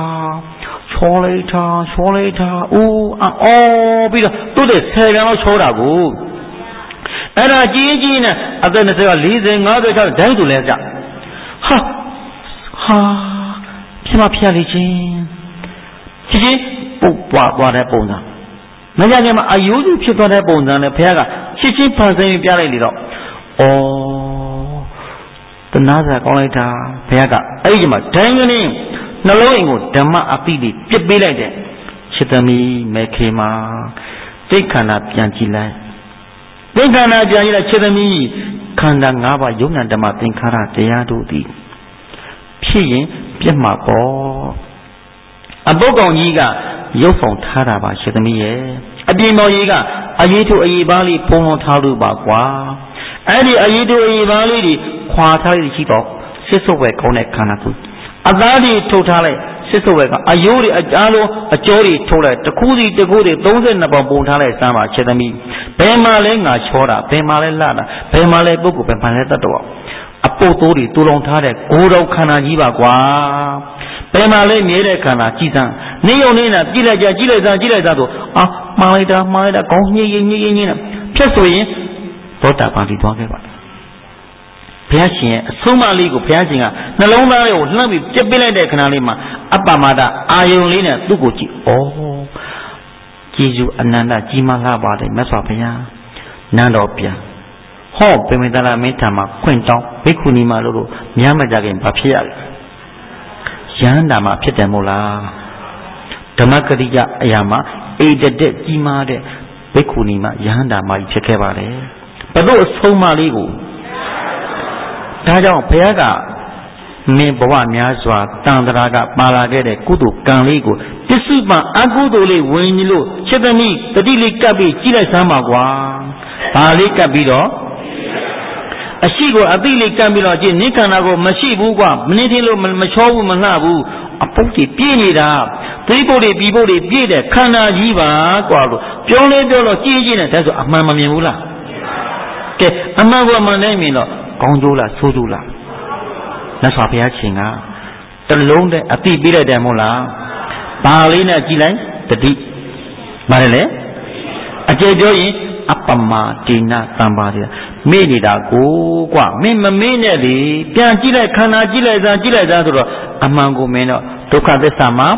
ဦးအော်ပြီးတော့သူ့တဲ့ဆယ်ပြောင်းလောက်ချောတာကိုအဲ့ဒါကြီးနဲ့အသက်20က40 50 60ဒိုင်းသူလဲကြဟာဖြစ်မဖြစ်လိချင်းပုတ်သွားတဲ့ပုံစံမကြခင်မှာအယိုးစုဖြစ်သွားတဲ့ပုံစံနဲ့ဘုရားကချစ်ချင်းဖန်ဆင်းပြလိုက်လေတော့တနာစရာကောင်းလိုက်တာဘုရားကအဲ့ဒီမှာဒိုင်းကနေနှလုံးအိမ်ကိုဓမ္မအပိတိပြစ်ပေးလိုက်တဲ့ချစ်သမီးမေခေမာသိက္ခန္ဓာပြန်ကြည့်လိုက်သိက္ခန္ဓာပြန်ကြည့်လိုက်ချစ်သမီးခန္ဓာ၅ပါးယုံနာဓမ္မသင်္ခါရတရားတို့သည်ဖြစ်ရင်ပြစ်မှာပေါ့အပုပ်ကောင်ကြီးကရုပ်ဆောင်ထားတာပါချစ်သမီးရဲ့အပြင်တော်ကြီးကအရေးထုအရေးပါးလေးပုံလွန်ထားလို့ပါကွာအဲ့ဒီအရေးထုအရေးပါးလေးတွေခွာထားလိုက်ရှိတော့စစ်စုပ်ပဲကောင်းတဲ့ခန္ဓာကိုအသားတွေထုတ်ထားလိုက်စစစ်စုပ်ပဲကအယိုးတွေအားလုံးအကျော်တွေထုတ်လိုက်တခုစီတခုစီ32ပေါင်ပုံထားလိုက်စမ်းပါချက်သမီးဘယ်မှာလဲငါချောတာဘယ်မှာလဲလှတာဘယ်မှာလဲပုဂ္ဂိုလ်ဘယ်မှာလဲတတ်တော်အပုတ်သိုးတွေတူလောင်ထားတဲ့ကိုယ်တော်ခန္ဓာကြီးပါကွာဘယ်မှာလဲမြဲတဲ့ခန္ဓာကြည်စမ်းနေုံနေတာကြည့်လိုက်ကြကြည့်လိုက်စမ်းဆိုမှားလိုက်တာကောင်းညိနဲ့ဖြတ်ဆိုရင်သောတာပန်ပြီးသွားခဲ့ပါဘုရားရှင်ရဲ့အဆုံးအမလေးကိုဘုရားရှင်ကနှလုံးသားလေးကိုလှမ်းပြီးပြစ်ပစ်လိုက်တဲ့ခဏလေးမှာအပ္ပမဒအာယုံလေးနဲ့သူ့ကိုကြည့်ကျေးဇူးအနန္တကြီးမားလာပါတယ်မြတ်စွာဘုရားနန်းတော်ပြန်ဟောပေမေတ္တာမင်းထံမှာခွင့်တောင်းဘိက္ခုနီမလို့များမကြခင်ဘာဖြစ်ရလဲယန္တာမှာဖြစ်တယ်မို့လားဓမ္မကတိကအရာမှာအိတတက်ကြီးမားတဲ့ဘိက္ခုနီမယန္တာမှာဖြစ်ခဲ့ပါတယ်ဘယ်လိုအဆုံးအမလေးကိုဒါကြောင့်ဘုရားကမင်းဘဝများစွာတန်ត្រာကပါလာခဲ့တဲ့ကုသိုလ်ကံလေးကိုပစ္စုပန်အကုသိုလ်လေးဝင်ကြီးလို့ချက်သမီးတတိလေးကပ်ပြီးကြည့်လိုက်စမ်းပါကွာဘာလေးကပ်ပြီးတော့အရှိကိုအသိလေးကပ်ပြီးတော့ကြည့်နိခန္ဓာကိုမရှိဘူးကွာမနေသေးလို့မချောဘူးမလှဘူးအပုတ်တွေပြည့်နေတာသိဖို့တွေပြီးဖို့တွေပြည့်တဲ့ခန္ဓာကြီးပါကွာလို့ပြောလို့ကြည့်နဲ့ဒါဆိုအမှန်မမြင်ဘူးလားကဲအမှန်ကိုအမှန်နဲ့မြင်တော့ကောင်းကျိုးလားဆိုးကျိုးလားမြတ်စွာဘုရားရှင်ကတလုံးတဲ့အတိပေးလိုက်တယ်မဟုတ်လားဘာလေးနဲ့ကြည်လိုက်တတိဘာလဲလဲအကျေပြောရင်အပ္ပမဒေနသံပါတိမေ့နေတာကိုကွမင်းမမေ့နဲ့လေပြန်ကြည့်လိုက်ခန္ဓာကြည့်လိုက်စားဆိုတော့အမှန်ကိုမင်းတော့ဒုက္ခသစ္စာမှာ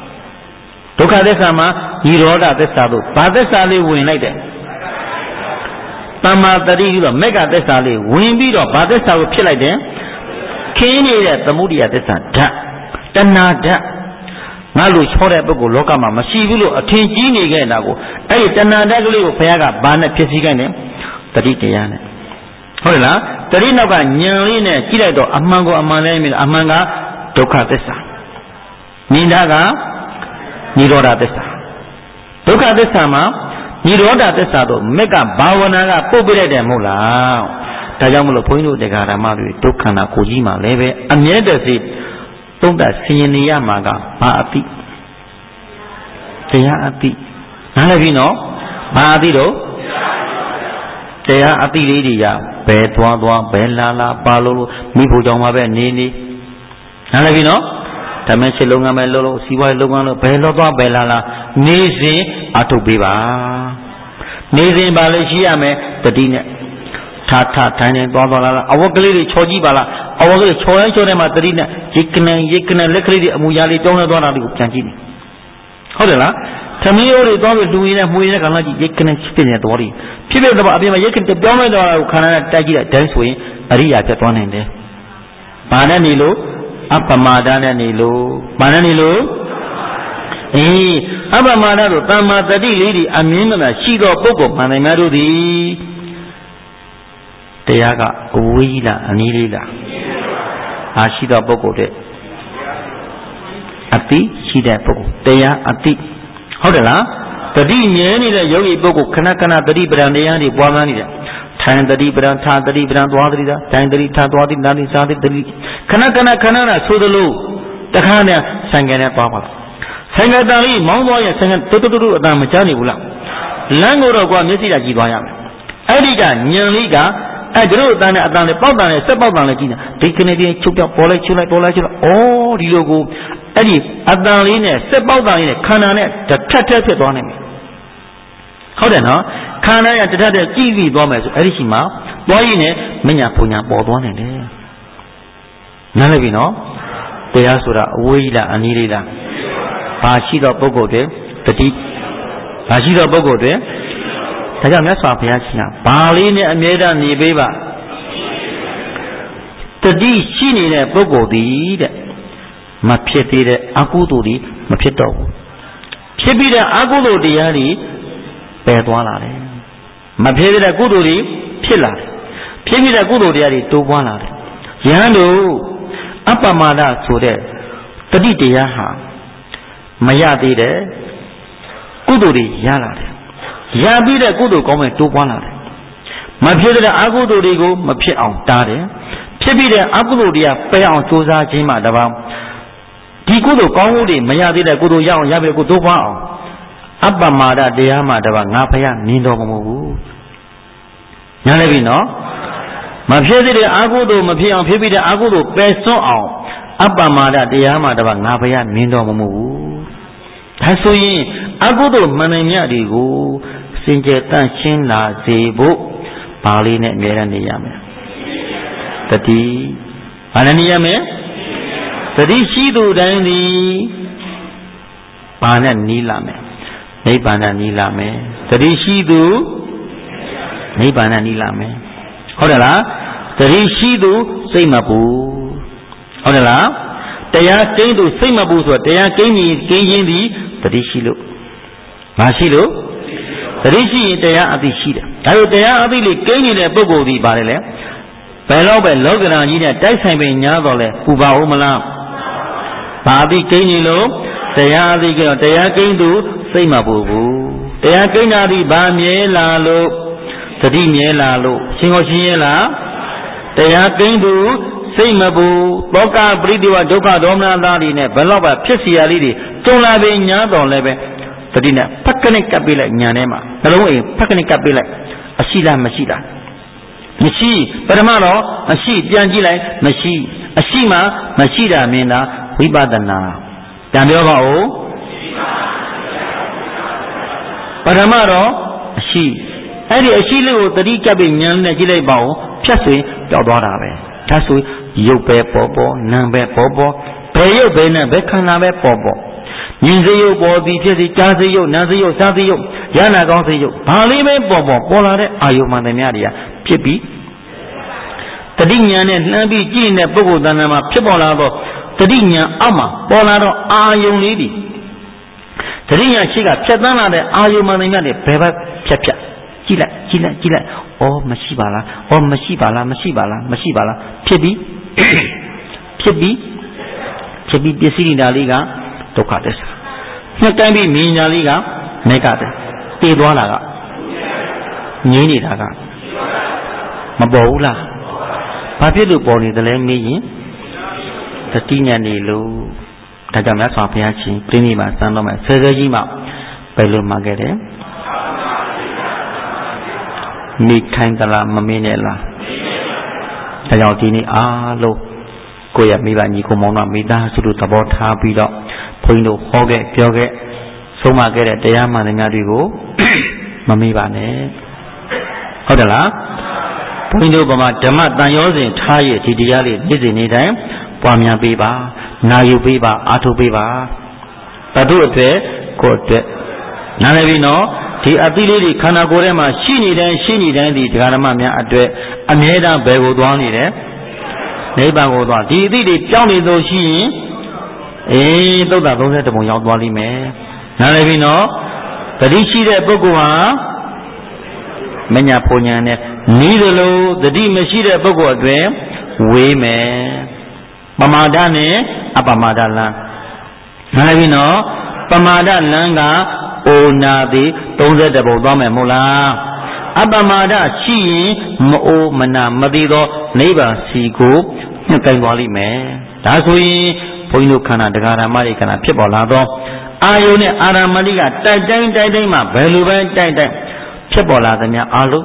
និရောဓသစ္စာတို့ဘာသစ္စာလေးဝင်လိုက်တယ်သမ္မာတတိပြီးတော့မေဃသစ္စာလေးဝင်ပြီးတော့ဘာသစ္စာကိုဖြစ်လိုက်တယ်ခင်းနေတဲ့သမုဒိယသစ္စာဓာတ်တဏှာဓာတ်ငါလိုချောတဲ့ပုဂ္ဂိုလ်လောကမှာမရှိဘူးလို့အထင်ကြီးနေခဲ့တာကိုအဲ့ဒီတဏှာဓာတ်ကလေးကိုဘုရားကဘာနဲ့ဖြစ်စည်းခိုင်းတယ်တတိတရားနဲ့ဟုတ်တယ်လားတတိနောက်ကဉာဏ်လေးနဲ့ကြည့်လိုက်တော့အမှန်ကိုအမှန်လေးမြင်အမှန်ကဒုက္ခသစ္စာမြင်တာကនិရောဓသစ္စာဒုက္ခသစ္စာမှာនិရောဓသစ္စာတို့မေကဘာဝနာကပို့ပြလိုက်တယ်မဟုတ်လားဒါကြောင့်မလို့ဘုန်းကြီးတို့တရားဓမ္မတွေဒုက္ခနာကိုကြီးမှာလည်းပဲအမြဲတစေသုံးသပ်ဆင်ញင်နေရမှာကဘာအတိတရားအတိနားလည်ပြီနော်ဘာအတိတော့တရားအတိလေးတွေကဘယ်သွားဘယ်လာပါလို့မိဖို့ကြောင့်မှာပဲနေနားလည်ပြီနော်ဓမ္မရှိလုပ်ငန်းပဲလုပ်စီးပွားရေးလုပ်ငန်းလုပ်ဘယ်တော့သွားဘယ်လာနေစဉ်အထုတ်ပေးပါနေစဉ်ပါလေရှိရမယ်တတိနဲ့ထားထိုင်သွားလာအဝတ်ကလေးတွေချော်ကြည့်ပါလားအဝတ်ကလေးချော်ရဲမှာတတိနဲ့ရိတ်ကနလက်ကလေးတွေအမူအရာလေးတောင်းလဲသွားတာတွေကိုပြန်ကြည့်နေဟုတ်တယ်လားသမီးရိုးတွေသွားပြီးလူရင်းနဲ့မှုရင်းနဲ့ခန္ဓာကြည့်ရိတ်ကနဖြစ်နေတဲ့တော်တွေဖြစ်တော့အပြင်မှာရိတ်ကနပြောင်းလဲသွားတာကိုခန္ဓာနဲ့တိုက်ကြည့်လိုက်တိုင်းဆိုရင်အရိယာဖြစ်သွားနိုင်တယ်ဘာနဲ့နေလို့အပ္ပမာဒနဲ့နေလို့ဘာနဲ့နေလို့အပ္ပမာဒတို့တမ္မာတတိလေးတွေအမြင်မှရှိသောပုဂ္ဂိုလ်မှန်တယ်များတို့သည်တရားကအဝေးကြီးလားအနည်းလေးလားရှိသောပုဂ္ဂိုလ်တဲ့အတိရှိတဲ့ပုဂ္ဂိုလ်တရားအတိဟုတ်တယ်လားတတိမြဲနေတဲ့ယောဂီပုဂ္ဂိုလ်ခဏတတိပဒံတရားတွေပွားများနေတယ်ထိုင်တတိပဒံထားတတိပဒံသွားတတိတာထိုင်တတိထားသွားတတိနာတိစားတတိခဏဆိုသလိုတခါနဲ့ဆိုင်ကနဲ့သွားပါလားဆိုင်ကတန်လေးမောင်းသွားရင်ဆိုင်ကတူအတန်မကြားနေဘူးလားလမ်းကိုတော့ကွာမျက်စိကကြည့်သွားရမယ်အဲ့ဒီကညံလေးကအဲ့တို့အတန်နဲ့ပေါက်တန်နဲ့ဆက်ပေါက်တန်နဲ့ကြည့်နေဒီကနေဒီချုပ်ပြောက်ပေါ်လိုက်ဩဒီလိုကိုအဲ့ဒီအတန်လေးနဲ့ဆက်ပေါက်တန်လေးနဲ့ခန္ဓာနဲ့ထက်ဖြစ်သွားနိုင်မယ်ဟုတ်တယ်နော်ခန္ဓာရတထက်ကြည့်ပြီးသွားမယ်ဆိုအဲ့ဒီရှိမှာသွားရင်းနဲ့မညာပုံညာပေါ်သွားနိုင်တယ်နားလည်ပြီနော်တရားဆိုတာအဝေးကြီးလားအနည်းလေးလားဘာရှိတော့ပုဂ္ဂိုလ်တွေတတိဘာရှိတော့ပုဂ္ဂိုလ်တွေဒါကြောင့်မြတ်စွာဘုရားရှင်ကဘာလေးနဲ့အမြဲတမ်းနေပေးပါတတိရှိနေတဲ့ပုဂ္ဂိုလ်သည်တဲ့မဖြစ်သေးတဲ့အကုသိုလ်တွေမဖြစ်တော့ဘူးဖြစ်ပြီးတဲ့အကုသိုလ်တရားတွေပယ်သွားလာတယ်မဖြစ်သေးတဲ့ကုသိုလ်တွေဖြစ်လာတယ်ဖြစ်ပြီးတဲ့ကုသိုလ်တရားတွေတိုးပွားလာတယ်ယဟန်တို့အပ္ပမာဒဆိုတဲ့တတိတရားဟာမရသေးတဲ့ကုသိုလ်တွေရလာတယ်ရပြီးတဲ့ကုသိုလ်ကောင်းမဲ့တိုးပွားလာတယ်မဖြစ်တဲ့အကုသိုလ်တွေကိုမဖြစ်အောင်တားတယ်ဖြစ်ပြီးတဲ့အကုသိုလ်တွေကပယ်အောင်ကြိုးစားခြင်းမှတပါးဒီကုသိုလ်ကောင်းမှုတွေမရသေးတဲ့ကုသိုလ်ရအောင်ရပြီကုသိုလ်ပွားအောင်အပ္ပမာဒတရားမှတပါငါဖယားမြင်တော်မမဟုတ်ဘူးညာလည်းပြီနော်မဖြစ်သေးတဲ့အာဟုသို့မဖြစ်အောင်ဖြစ်ပြီးတဲ့အာဟုသို့ပယ်စွန့်အောင်အပ္ပမာဒတရားမှတပါငါဖယားမြင်တော်မမဟုတ်ဘူးဒါဆိုရင်အာဟုသို့မှန်တယ်မြတ်တွေကိုစင်ကြယ်တန့်ရှင်းလာစေဖို့ပါဠိနဲ့အမြဲတမ်းနေရမယ်တတိဘာနဲ့နေရမယ်တတိရှိသူတိုင်းသည်ဘာနဲ့နီးလာမယ်နိဗ္ဗာန်နဲ့နီးလာမယ်တတိရှိသူနိဗ္ဗာန်နဲ့နီးလာမယ်ဟုတ်တယ်လားတတိရှိသူစိတ်မပူဟုတ်တယ်လားတရားကိန်းသူစိတ်မပူဆိုတော့တရားကိန်းကြီးကိန်းချင်းသည်တတိရှိလို့မရှိလို့တတိရှိရင်တရားအသိရှိတယ်ဒါလို့တရားအသိလေးကိန်းနေတဲ့ပုဂ္ဂိုလ်ဒီပါတယ်လေဘယ်တော့ပဲလောကဓာတ်ကြီးနဲ့တိုက်ဆိုင်ပင်ညာတော့လဲပူပါဦးမလားဘာအသိကိန်းနေလို့တရားအသိကိန်းတော့တရားကိန်းသူစိတ်မပူဘူးတရားကိန်းတာဒီဘာမြဲလာလို့တတိမြဲလာလို့ရှင်ကိုရှင်းရလားတရားကိန်းသူစိတ်မပူသောကပရိဒီဝဒုက္ခဒေါမနသားတွေနဲ့ဘယ်တော့ပဲဖြစ်စီရလေးတွေကြုံလာပင်ညာတော့လဲပဲတတိနဲ့ဖက်ကနေကပ်ပေးလိုက်ညာထဲမှာနှလုံးအိမ်ဖက်ကနေကပ်ပေးလိုက်အရှိလားမရှိလားမရှိပထမတော့မရှိပြန်ကြည့်လိုက်မရှိအရှိမှမရှိတာမြင်တာဝိပဿနာပြန်ပြောပါဦးပထမတော့အရှိအဲ့ဒီအရှိလေးကိုတတိကပ်ပြီးဉာဏ်နဲ့ကြည့်လိုက်ပါဦးဖြတ်ဆိုရင်ပျောက်သွားတာပဲဒါဆိုရုပ်ပဲပေါ်ပေါ်နာမ်ပဲပေါ်ပေါ်ဘယ်ရုပ်ပဲနဲ့ဘယ်ခန္ဓာပဲပေါ်ပေါ်မြင်စေရုပ်ပေါ်ပြီးဖြစ်စီကြားစေရုပ်နားစေရုပ်စားစေရုပ်ရနာကောင်းစေရုပ်ဘာလေးပဲပေါ်ပေါ်ပေါ်လာတဲ့အာယုမှန်သမျှတွေကဖြစ်ပြီးတတိညာနဲ့နှမ်းပြီးကြည့်နေတဲ့ပုဂ္ဂိုလ်တဏ္ဍာမှာဖြစ်ပေါ်လာတော့တတိညာအောက်မှာပေါ်လာတော့အာယုံလေးတွေတတိညာရှိကဖြတ်သန်းလာတဲ့အာယုမှန်သမျှတွေဘယ်ဘက်ဖြတ်ကြည့်လိုက်ဩမရှိပါလားဩမရှိပါလားမရှိပါလားမရှိပါလားဖြစ်ပြီးပစ္စည်းနေတာလေးကဒုက္ခသစ္စာနှစ်တိုင်းပြီးမြင်ညာလေးကမေဃတဲ့တည်သွားတာကငြင်းနေတာကမပေါ်ဘူးလားဘာဖြစ်လို့ပေါ်နေတယ်လဲမေးရင်တတိညာနေလို့ဒါကြောင့်မြတ်စွာဘုရားရှင်ပြိဋိမှာစံတော်မှာဆယ်ဆယ်ကြီးမှဘယ်လိုမှခဲ့တယ်မိခိုင်းသလားမမင်းနဲ့လားဒါကြောင့်ဒီနေ့အားလုံးကိုယ့်ရဲ့မိဘညီကိုမောင်နှမမိသားစုတို့သဘောထားပြီးတော့ဘုန်းကြီးတို့ဟောခဲ့ပြောခဲ့ဆုံးမခဲ့တဲ့တရားမှန်တရားတွေကိုမမေ့ပါနဲ့ဟုတ်တယ်လားဘုန်းကြီးတို့ဗမာဓမ္မတန်ရောစဉ်ထားရဒီတရားလေးနေ့စဉ်နေ့တိုင်းပွားများပေးပါနာယူပေးပါအားထုတ်ပေးပါဘုတို့အတွက်ကိုယ့်အတွက်နားလည်ပြီနော်ဒီအသီးလေးတွေခန္ဓာကိုယ်ထဲမှာရှိနေတိုင်းဒီဓမ္မများအတွက်အမြဲတမ်းဘယ်ကိုသွားနေတယ်နိဗ္ဗာန်ကိုသွားဒီအသီးတွေကြောင်းနေလို့ရှိရင်သုတ္တ30ပုံရောက်သွားလိမ့်မယ်နားလည်ပြီနော်တတိရှိတဲ့ပုဂ္ဂိုလ်ဟာမညာဖုန်ညာနဲ့နီးသလိုတတိမရှိတဲ့ပုဂ္ဂိုလ်အတွက်ဝေးမယ်ပမာဒနဲ့အပမာဒလမ်းနားလည်ပြီနော်ပမာဒလမ်းကအိုနာသည်30ပုံသွားမယ်မဟုတ်လားအပမာဒရှိရင်မအိုမနာမသိသောနိဗ္ဗာန်စီကိုညှို့ကိုင်းသွားလိမ့်မယ်ဒါဆိုရင်ဘုန်းကြီးတို့ခန္ဓာတရားဓမ္မတွေခန္ဓာဖြစ်ပေါ်လာသောအာယုနဲ့အာရမဏိကတိုက်တိုင်းမှာဘယ်လိုပဲတိုက်ဖြစ်ပေါ်လာသမျှအာလုံး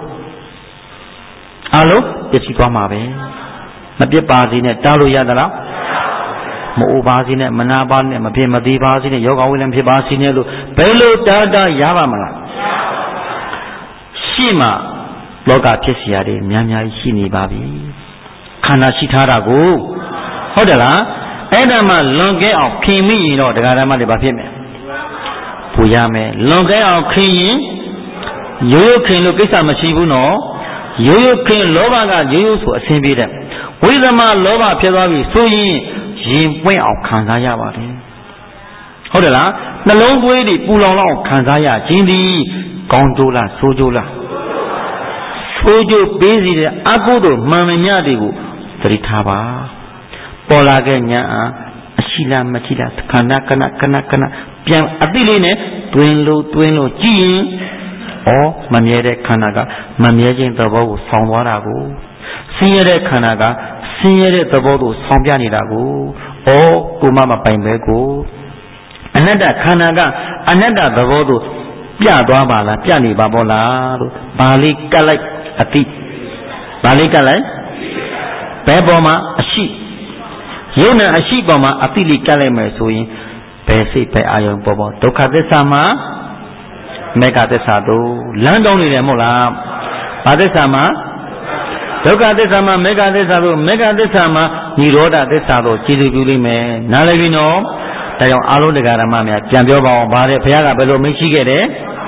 ပြည့်စည်သွားမှာပဲမပြစ်ပါစေနဲ့တားလို့ရသလားမအိုပါစေနဲ့မနာပါနဲ့မဖြစ်မသေးပါစေနဲ့ယောဂဝိလံဖြစ်ပါစေနဲ့လို့ဘယ်လိုတားရပါမလားရှိမှလောကဖြစ်စီရတယ်များများရှိနေပါပြီခန္ဓာရှိထားတာကိုဟုတ်တယ်လားအဲ့ဒါမှလွန်ကဲအောင်ခင်မိရင်တော့တရားဓမ္မတွေဘာဖြစ်မလဲပူရမယ်လွန်ကဲအောင်ခင်ရင်ရိုးခင်လို့ကိစ္စမရှိဘူးနော်ရိုးခင်လောဘကရိုးဆိုအဆင်ပြေတယ်ဝိသမလောဘဖြစ်သွားပြီဆိုရင်ရင်ပွင့်အောင်ခံစားရပါတယ်ဟုတ်တယ်လားနှလုံးသွေးတွေပူလောင်လောက်ခံစားရခြင်းသည်ကောင်းကျိုးလားဆိုးကျိုးလားဆိုးကျိုးပေးစီတဲ့အကုသို့မှန်မြတ်တွေကိုသတိထားပါပေါ်လာခဲ့ညာအရှိလားမရှိလားခန္ဓာကနပြန်အတိလေးနဲ့တွင်လို့ကြည့်ရင်မမြဲတဲ့ခန္ဓာကမမြဲခြင်းသဘောကိုဆောင်းသွားတာကိုဆင်းရဲတဲ့ခန္ဓာကဆင်းရဲတဲ့သဘောကိုဆောင်းပြနေတာကိုကိုမမပိုင်ပဲကိုအနတ္တခန္ဓာကအနတ္တသဘောသို့ပြသွားပါလားပြနေပါဘောလားလို့ဘာလေးကတ်လိုက်အတိဘာလေးကတ်လိုက်ဘယ်ပေါ်မှာအရှိယုံနာအရှိပေါ်မှာအတိလေးကတ်လိုက်မယ်ဆိုရင်ဘယ်စိတ်ပဲအာယုံပေါ်ဒုက္ခသစ္စာမှာမေဃသစ္စာတို့လမ်းတောင်းနေတယ်မဟုတ်လားဘာသစ္စာမှာဒုက္ခသစ္စာမှာမေဃသစ္စာတို့မေဃသစ္စာမှာនិရောဓသစ္စာတို့ကြည်ပြုလိမ့်မယ်နားလည်ပြီနော်ဒါကြောင့်အာလုံးတရားဓမ္မများပြန်ပြောပါအောင်ဗါတဲ့ဘုရားကဘယ်လိုမရှိခဲ့တယ်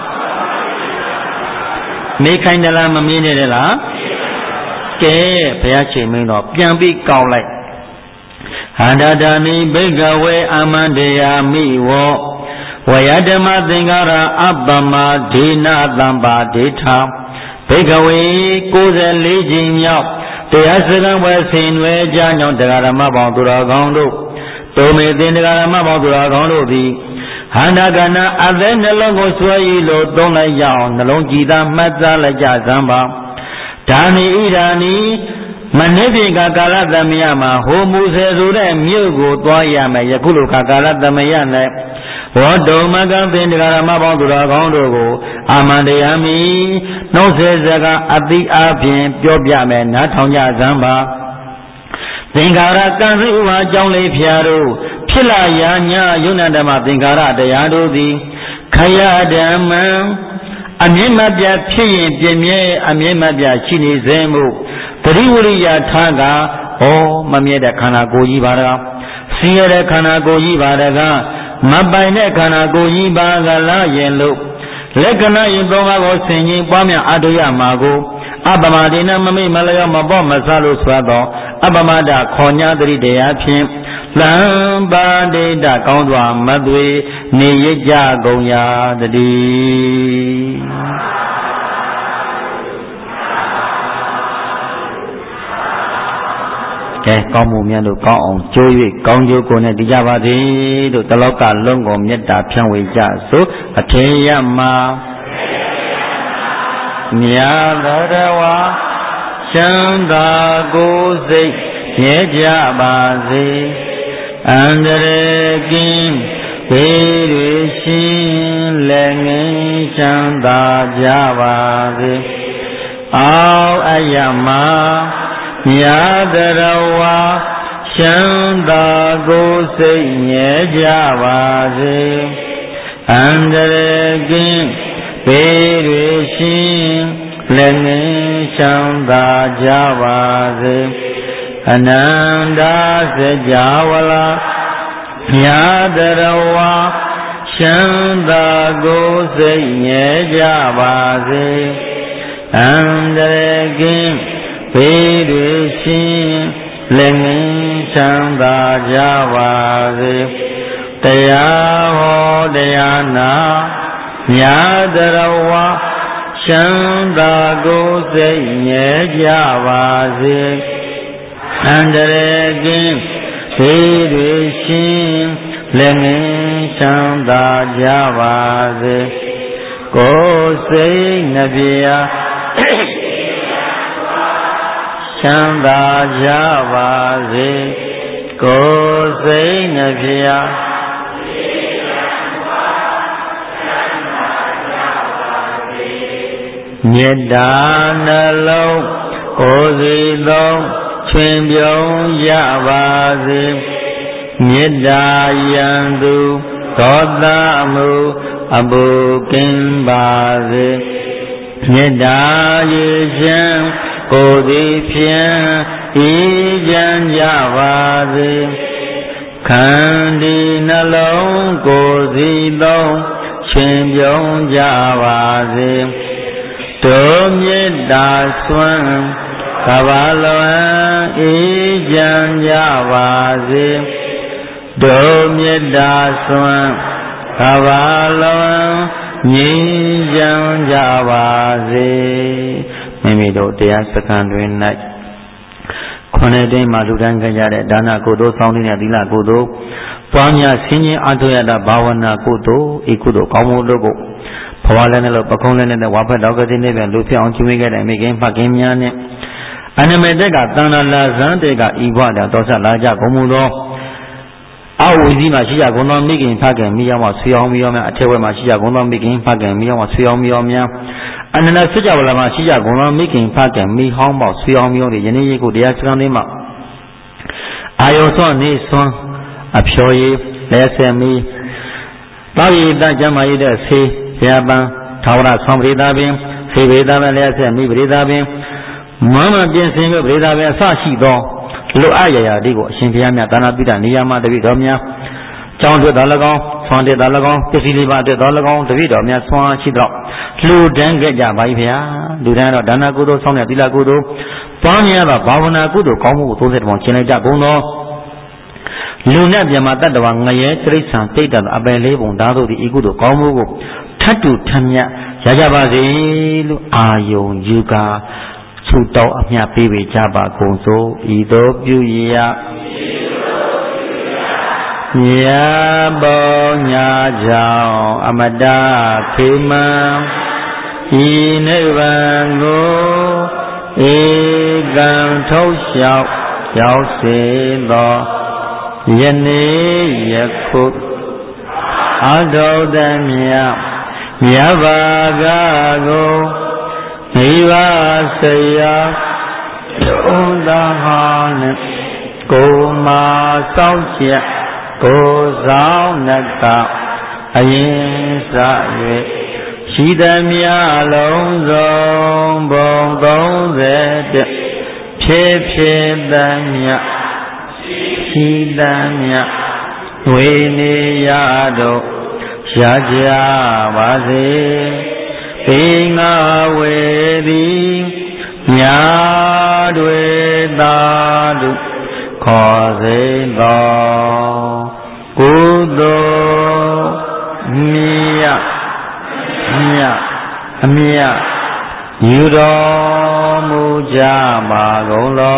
မေးခိုင်းတယ်လားမမေးနေတယ်လားကဲဘုရားချိန်မင်းတော့ပြန်ပြီးကောက်လိုက်ဟန္တာတာနိဘိကဝေအမန္တယာမိဝောဝယဓမ္မသင်္ကာရအပ္ပမဒေနသံပါဒေထာဘိကဝေ94ကြိမ်မြောက်တရားစကားဝဲဆင်ွယ်ကြကြောင့်တရားဓမ္မပေါင်းသူတော်ကောင်းတို့တုံမေသင်တရားဓမ္မပေါင်းသူတော်ကောင်းတို့သည်ဟန္တာကနာအသက်နှလုံးကိုဆွဲရည်လို့သုံးလိုက်ရအောင်နှလုံးကြည်သာမှတ်သားလိုက်ကြစမ်းပါဒါနိဣဒာနိမနေ့ပြင်ကကာလသမယမှာဟိုမူဆယ်ဆိုတဲ့မြို့ကိုသွားရမယ်ယခုလိုကာလသမယ၌ဝေါတုံမကံပင်တရားဓမ္မပေါင်းသူတော်ကောင်းတို့ကိုအာမန္တယာမိနှုတ်ဆက်စကားအတိအဖြင့်ပြောပြမယ်နားထောင်ကြစမ်းပါသင်္ခါရကံစိဥပါအကြောင်းလေးဖျားတို့ဖြစ်လာရာညာယုံနာဓမ္မသင်္ခါရတရားတို့သည်ခယဓမ္မံအမြင့်မပြတ်ဖြစ်ရင်ပြည့်မြဲအမြင့်မပြတ်ရှိနေစေမှုပရိဝရိယထားကမမြဲတဲ့ခန္ဓာကိုယ်ကြီးပါတော့ဆင်းရဲတဲ့ခန္ဓာကိုယ်ကြီးပါတကားမပိုင်တဲ့ခန္ဓာကိုယ်ကြီးပါကလားရင်လို့လက္ခဏာရင်သုံးပါးကိုဆင်ခြင်ပွားများအထုရမှာကိုအပ္ပမဒေနမမိမလျောမပေါ့မဆလို့ဆိုတော့အပ္ပမဒခေါ်ညာတတိတရားဖြင့်လံပါဒိတကောင်းစွာမသွေနေရကြကုန်ရာတည်းကဲကောင်းမှုများလို့ကောင်းအောင်ကြိုး၍ကောင်းကျိုးကိုနဲ့တည်ကြပါစေလို့တလောကလုံးကိုမေတ္တာဖြန့်ဝေကြစို့အထေယမမြာတော်တော်ဝါချမ်းသာကိုယ်စိတ်မြဲကြပါစေအန္တရာယ်ကင်းဘေးတွေရှင်လည်းငြိမ်းချမ်းသာကြပါစေအောက်အယမမြာတော်ဝါချမ်းသာကိုယ်စိတ်မြဲကြပါစေအန္တရာယ်ကင်းဘေးတွေရှင်လည်းငြိမ်းချမ်းသာကြပါစေအနန္တစကြာဝဠာမြာတော်ဝါချမ်းသာကိုယ်စိတ်မြဲကြပါစေအန္တရာယ်ကင်းဘေးတွေရှင်လည်းငြိမ်းချမ်းသာကြပါစေတရားဟောတရားနာမြာတော်ဝါချမ်းသာကိုယ်စိတ်မြဲကြပါစေအန္တရာယ်ကင်းဘေးတွေရှင်လည်းငြိမ်းချမ်းသာကြပါစေကိုယ်စိတ်နှပြချမ်းသာကြပါစေကိုယ်စိတ်နှပြမေတ္တာနှလုံးကိုယ်စီသုံးချွင်ပြုံးကြပါစေမေတ္တာယံသူဒေါသမှုအပူကင်းပါစေမေတ္တာရေချမ်းကိုယ်သည်ဖြင့်ဤချမ်းကြပါစေခန္ဒီနှလုံးကိုယ်စီသုံးချွင်ပြုံးကြပါစေတို့မေတ္တာစွမ်းကဘာလွန်ဤချမ်းကြပါစေတို့မေတ္တာစွမ်းကဘာလွန်ငြိမ်းချမ်းကြပါစေမိမိတို့တရားစခန်းတွင်၌ခုနှစ်တွင်မှလူတိုင်းကြတဲ့ဒါနကုသိုလ်ဆောင်းနေတဲ့သီလကုသိုလ်ပွားများဆင်းရဲအထောက်ရတာဘာဝနာကုသိုလ်ဤကုသိုလ်ကောင်းမှုတို့ကိုဘဝလည်းနဲ့လို့ပကုံးလည်းနဲ့ဝါဖက်တော်ကတိနဲ့ပြန်လူဖြစ်အောင်ကျင့်ဝတ်ခဲ့တဲ့မိခင်ဖခင်များနဲ့အနမေတ္တကတဏ္ဍလာဇန်တေကဤဘဝတော်ဆက်လာကြကုန်မူသော Awuzi Mashia Gono making Pagan Miyama Suyomioma, a Tewa Mashia Gono making Pagan Miyama Suyomiomia, and then a Sijawala Mashia Gono making Pagan Mi Hombo Suyomio, the Yenico, the Askanima. I also need some a pure SME. Babi Dajamaida say, Yaban, Tawra, some Redabim, say Redabin, SME, Redabim, Mama being single Redabin, Sashi door. Lo Aya, Digo, Shimpiamia, Danabida, Niyama, the Vidomia, John de Dalagon, Son de Dalagon, Pesiva de Dalagon, the Vidomia, Swan, Chidro, Lu Dengaja, Baivia, Dudano, Danagudo, Sonia Dilagudo, Pamia, Bavana Gudo, Komu, Toset, Monchinaja, Bono, Luna Yamata, the Wangaye, Trace, Tata, Abelebo, Dado, the Igudo, Komu, Tatu, Tanya, Yajabazi, Ayo, Yuga. Suto Amia Pibi Jaba Gonzo, Ido Buya Yabo Nyajao, Amada Pima, Inevango, Egan Toshao, Yao Sendo, Yene Yakut, Aldo Damia, Yavagago. Niva Saya Undahan Goma Saucia Gozao Naka Ayin Saye Shidamia Lonzong Bong Zed Pepe Damia Shidamia Wini Yado Shaja Wazi Inga Wedi Nyadwe Dadu Kozendo Kudo Mia Yudo Muja Magolo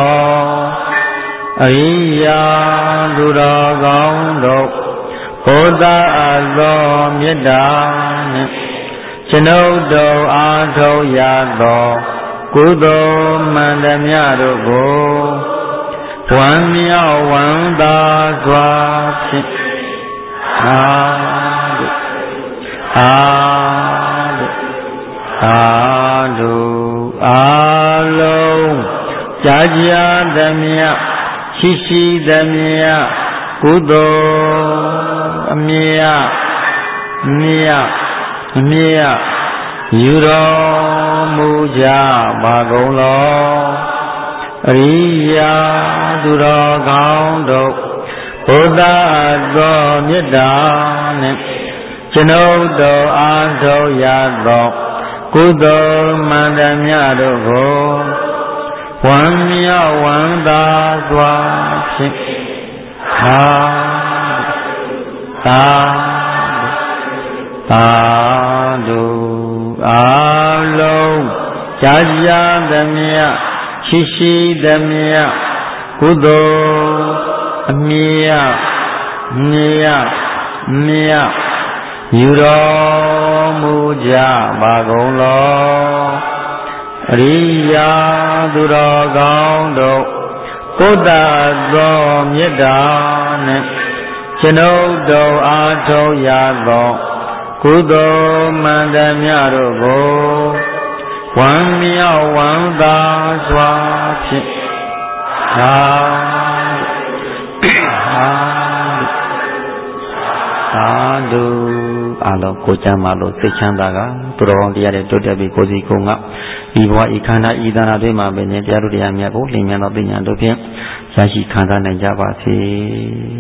Ariya Dura Gondo Oda Azo Miedane Chenodo Ato Yado Kudo Mandamyado Go Wamia Wanda Swapi Adu Alo Jajya Damya Shishi Damya Kudo Mia Yuro Muja Bagolo Riya Dura Gaundo Oda Go Miedane Chenodo Ado Yado Kudo Mandamyado Go Wamia Wanda Swapi Adu Alo Jajya Damya Shishi Damya Kudo Mia Yuro Muja Bagolo Riya Dura Gaundo Koda Go Miedane Chenodo Ato Yado Kudo Mandamyado Go Wamia Wanda Swapi Adu Alo Kochamalo Sechandaga Turon Diare Totabi Kozi Konga Iwa Ikana Idana Dema Bene Diaru Diamia Go Limiano Binyando Pia Sashi Kanda Najabasi